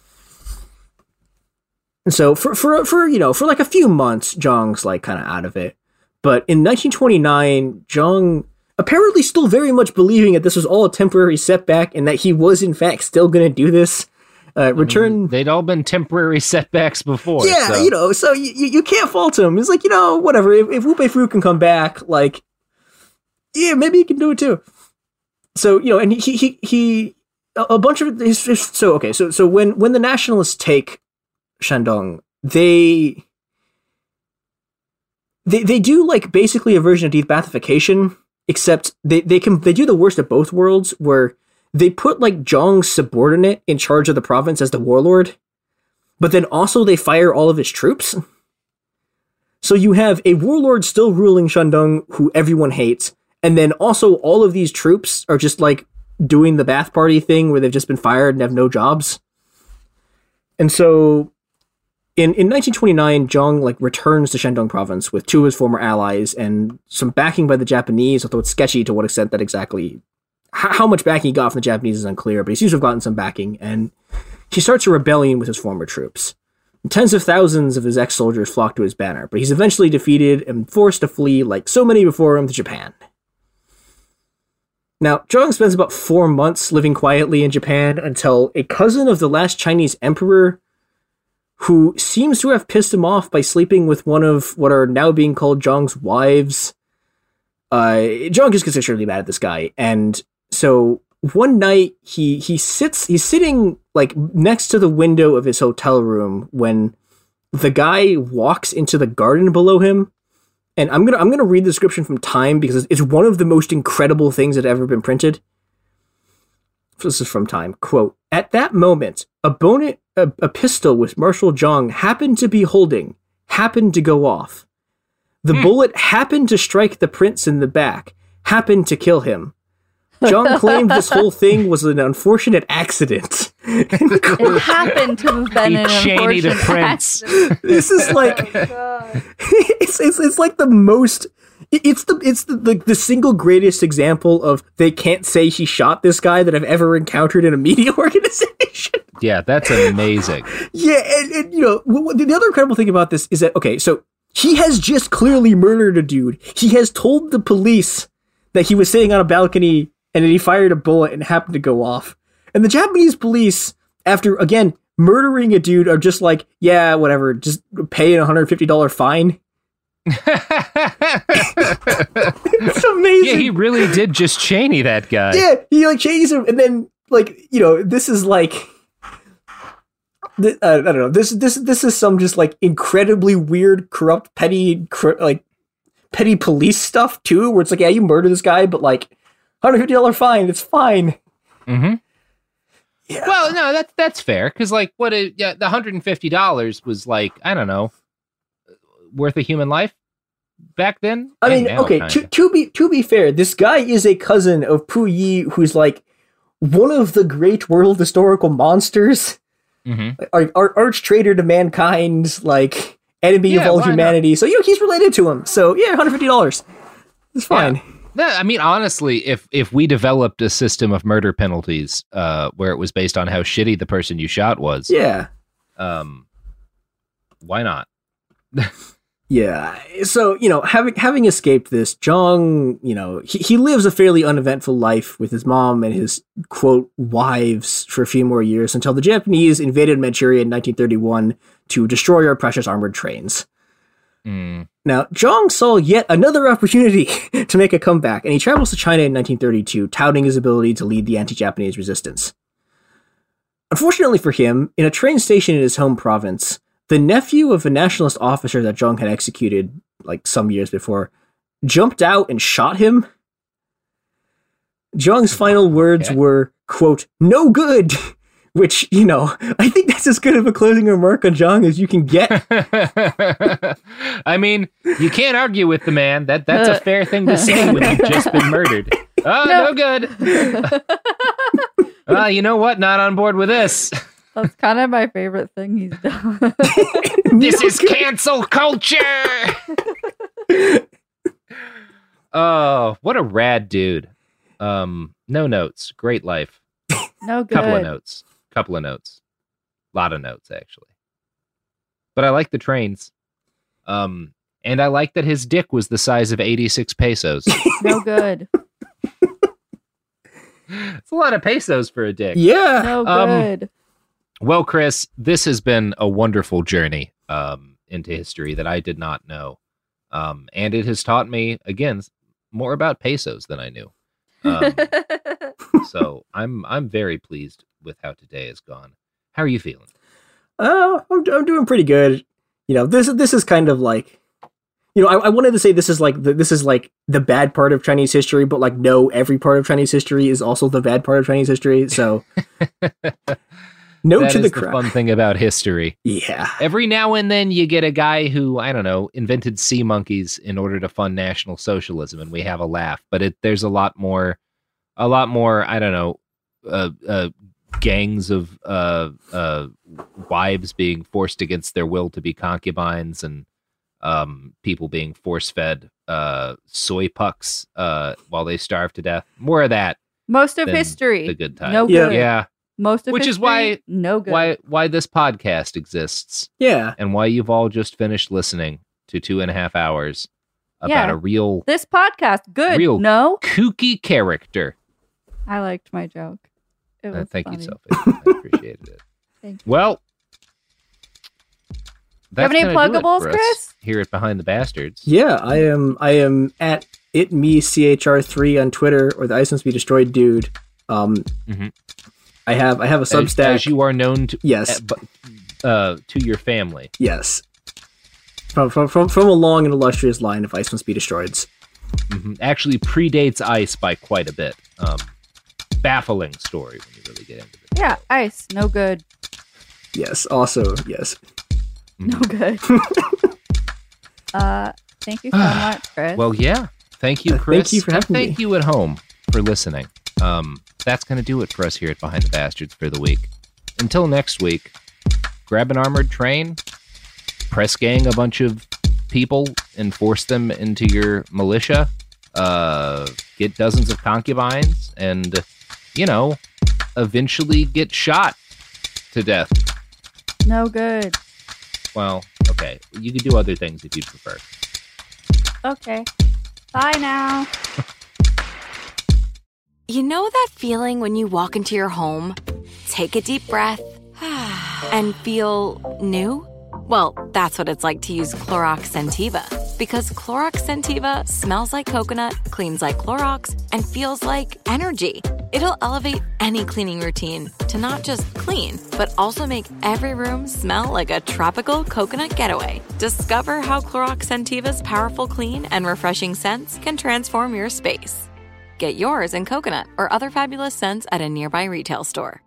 And so for, for, for, you know, for like a few months, Zheng's like kind of out of it. But in nineteen twenty-nine, Zheng, apparently still very much believing that this was all a temporary setback and that he was in fact still going to do this, Uh, return. I mean, they'd all been temporary setbacks before. Yeah, so. you know, so you, you can't fault him. It's like, you know, whatever. If, if Wu Peifu can come back, like, yeah, maybe he can do it too. So, you know, and he, he, he, a bunch of his, his so, okay, so, so when, when the Nationalists take Shandong, they, they, they do like basically a version of debathification, except they, they can, they do the worst of both worlds where they put like Zheng's subordinate in charge of the province as the warlord, but then also they fire all of his troops. So you have a warlord still ruling Shandong who everyone hates, and then also all of these troops are just like doing the Ba'ath Party thing where they've just been fired and have no jobs. And so in, in nineteen twenty-nine, Zheng like returns to Shandong province with two of his former allies and some backing by the Japanese, although it's sketchy to what extent that exactly how much backing he got from the Japanese is unclear, but he seems to have gotten some backing, and he starts a rebellion with his former troops. And tens of thousands of his ex-soldiers flock to his banner, but he's eventually defeated and forced to flee, like so many before him, to Japan. Now, Zheng spends about four months living quietly in Japan until a cousin of the last Chinese emperor, who seems to have pissed him off by sleeping with one of what are now being called Zheng's wives. Uh, Zheng just gets extremely mad at this guy, and so one night he he sits he's sitting like next to the window of his hotel room when the guy walks into the garden below him. And I'm gonna I'm gonna read the description from Time because it's one of the most incredible things that have ever been printed. This is from Time. Quote, "At that moment, a bonnet a, a pistol which Marshal Zheng happened to be holding happened to go off. The mm. bullet happened to strike the prince in the back, happened to kill him. Zheng claimed this whole thing was an unfortunate accident." It happened to have been an Cheney the unfortunate prince. accident. This is like Oh, it's, it's it's like the most it's the it's the, the the single greatest example of they can't say he shot this guy that I've ever encountered in a media organization. Yeah, that's amazing. Yeah, and, and you know w- w- the other incredible thing about this is that okay, so he has just clearly murdered a dude. He has told the police that he was sitting on a balcony and then he fired a bullet and it happened to go off. And the Japanese police, after, again, murdering a dude, are just like, yeah, whatever, just pay a one hundred fifty dollars fine. It's amazing. Yeah, he really did just Cheney that guy. Yeah, he like Cheneys him, and then, like, you know, this is like, th- uh, I don't know, this this this is some just, like, incredibly weird, corrupt, petty, cor- like, petty police stuff, too, where it's like, yeah, you murder this guy, but, like, one hundred fifty dollars fine, it's fine. Mm-hmm. Yeah. Well, no, that's that's fair, because, like, what it, yeah, the one hundred fifty dollars was, like, I don't know, worth a human life back then? I mean, now, okay, to, to be to be fair, this guy is a cousin of Puyi, who's, like, one of the great world historical monsters, mm-hmm. our, our arch traitor to mankind, like, enemy Yeah, of all why humanity. not? So, you know, he's related to him. So, yeah, one hundred fifty dollars. It's fine. Yeah. No, I mean, honestly, if if we developed a system of murder penalties uh, where it was based on how shitty the person you shot was, yeah, um, why not? Yeah. So, you know, having having escaped this, Zhang, you know, he, he lives a fairly uneventful life with his mom and his, quote, wives for a few more years until the Japanese invaded Manchuria in nineteen thirty-one to destroy our precious armored trains. Mm. Now, Zhang saw yet another opportunity to make a comeback, and he travels to China in nineteen thirty-two, touting his ability to lead the anti-Japanese resistance. Unfortunately for him, in a train station in his home province, the nephew of a nationalist officer that Zhang had executed, like, some years before, jumped out and shot him. Zhang's final words okay. were, quote, "No good," which, you know, I think that's as good of a closing remark on Zhang as you can get. I mean, you can't argue with the man. That That's a fair thing to say when you've just been murdered. Oh, no, no good. Well, you know what? Not on board with this. That's kind of my favorite thing he's done. This is cancel culture! Oh, what a rad dude. Um, no notes. Great life. No good. Couple of notes. Couple of notes. Lot of notes, actually. But I like the trains. Um, and I like that his dick was the size of eighty-six pesos. No good. It's a lot of pesos for a dick. Yeah. No good. Um, well, Chris, this has been a wonderful journey um, into history that I did not know. Um, and it has taught me, again, more about pesos than I knew. Um, so I'm I'm very pleased with how today has gone. How are you feeling? Oh, I'm, I'm doing pretty good. You know, this this is kind of like, you know, I, I wanted to say this is like the, this is like the bad part of Chinese history, but like no, every part of Chinese history is also the bad part of Chinese history. So, note that to is the, the crowd. fun thing about history. Yeah, every now and then you get a guy who, I don't know, invented sea monkeys in order to fund National Socialism, and we have a laugh. But it there's a lot more, a lot more. I don't know. Uh, uh, gangs of uh, uh, wives being forced against their will to be concubines, and um, people being force-fed uh, soy pucks uh, while they starve to death. More of that. Most of history. The good time. No Yeah. good. Yeah. Most of Which history, is why no good. why why this podcast exists. Yeah. And why you've all just finished listening to two and a half hours about Yeah. a real This podcast, good. real No? kooky character. I liked my joke. It was Uh, thank funny. you, Sophie. I appreciated it. Thank you. Well, You have that's any gonna do it pluggables, for us Chris? Here at Behind the Bastards. Yeah, I am. I am at it me C H R three on Twitter, or the Ice Must Be Destroyed dude. Um, mm-hmm. I have I have a As, Substack. as you are known to, Yes. uh, uh, to your family. Yes, from from from from a long and illustrious line of Ice Must Be Destroyed. Mm-hmm. Actually, predates Ice by quite a bit. Um, baffling story when you really get into it. Yeah, ice, no good. Yes. Also, yes. No good. uh, thank you so much, Chris. Well, yeah. Thank you, Uh, Chris. thank you for having and thank me. you at home for listening. Um, that's going to do it for us here at Behind the Bastards for the week. Until next week, grab an armored train, press gang a bunch of people and force them into your militia, uh, get dozens of concubines, and, you know, eventually get shot to death. No good. Well, okay. You could do other things if you'd prefer. Okay. Bye now. You know that feeling when you walk into your home, take a deep breath, and feel new? Well, that's what it's like to use Clorox Scentiva. Because Clorox Scentiva smells like coconut, cleans like Clorox, and feels like energy. It'll elevate any cleaning routine to not just clean, but also make every room smell like a tropical coconut getaway. Discover how Clorox Scentiva's powerful clean and refreshing scents can transform your space. Get yours in coconut or other fabulous scents at a nearby retail store.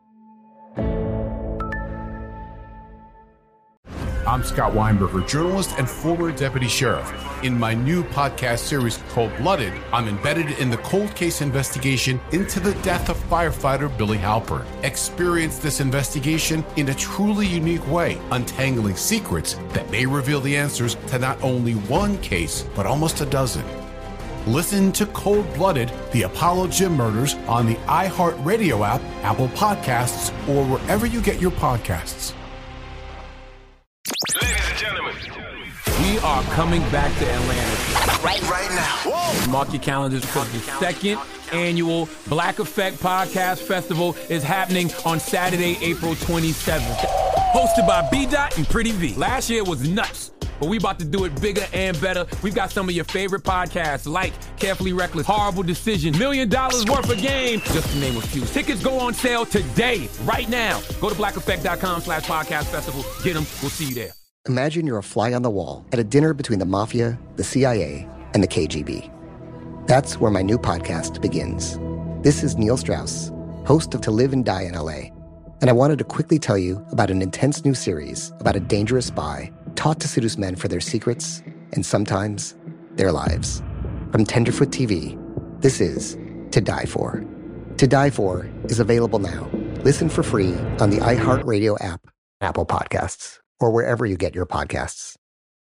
I'm Scott Weinberger, journalist and former deputy sheriff. In my new podcast series, Cold Blooded, I'm embedded in the cold case investigation into the death of firefighter Billy Halpern. Experience this investigation in a truly unique way, untangling secrets that may reveal the answers to not only one case, but almost a dozen. Listen to Cold Blooded, The Apollo Gym Murders on the iHeartRadio app, Apple Podcasts, or wherever you get your podcasts. Ladies and gentlemen, we are coming back to Atlanta. Right, right now. Whoa. Mark your calendars because the second annual Black Effect Podcast Festival is happening on Saturday, April twenty-seventh. Hosted by B-Dot and Pretty V. Last year was nuts, but we about to do it bigger and better. We've got some of your favorite podcasts like Carefully Reckless, Horrible Decision, Million Dollars Worth of Game, just to name a few. Tickets go on sale today, right now. Go to blackeffect.com slash podcast festival. Get them. We'll see you there. Imagine you're a fly on the wall at a dinner between the mafia, the C I A, and the K G B. That's where my new podcast begins. This is Neil Strauss, host of To Live and Die in L A, and I wanted to quickly tell you about an intense new series about a dangerous spy taught to seduce men for their secrets and sometimes their lives. From Tenderfoot T V, this is To Die For. To Die For is available now. Listen for free on the iHeartRadio app, Apple Podcasts, or wherever you get your podcasts.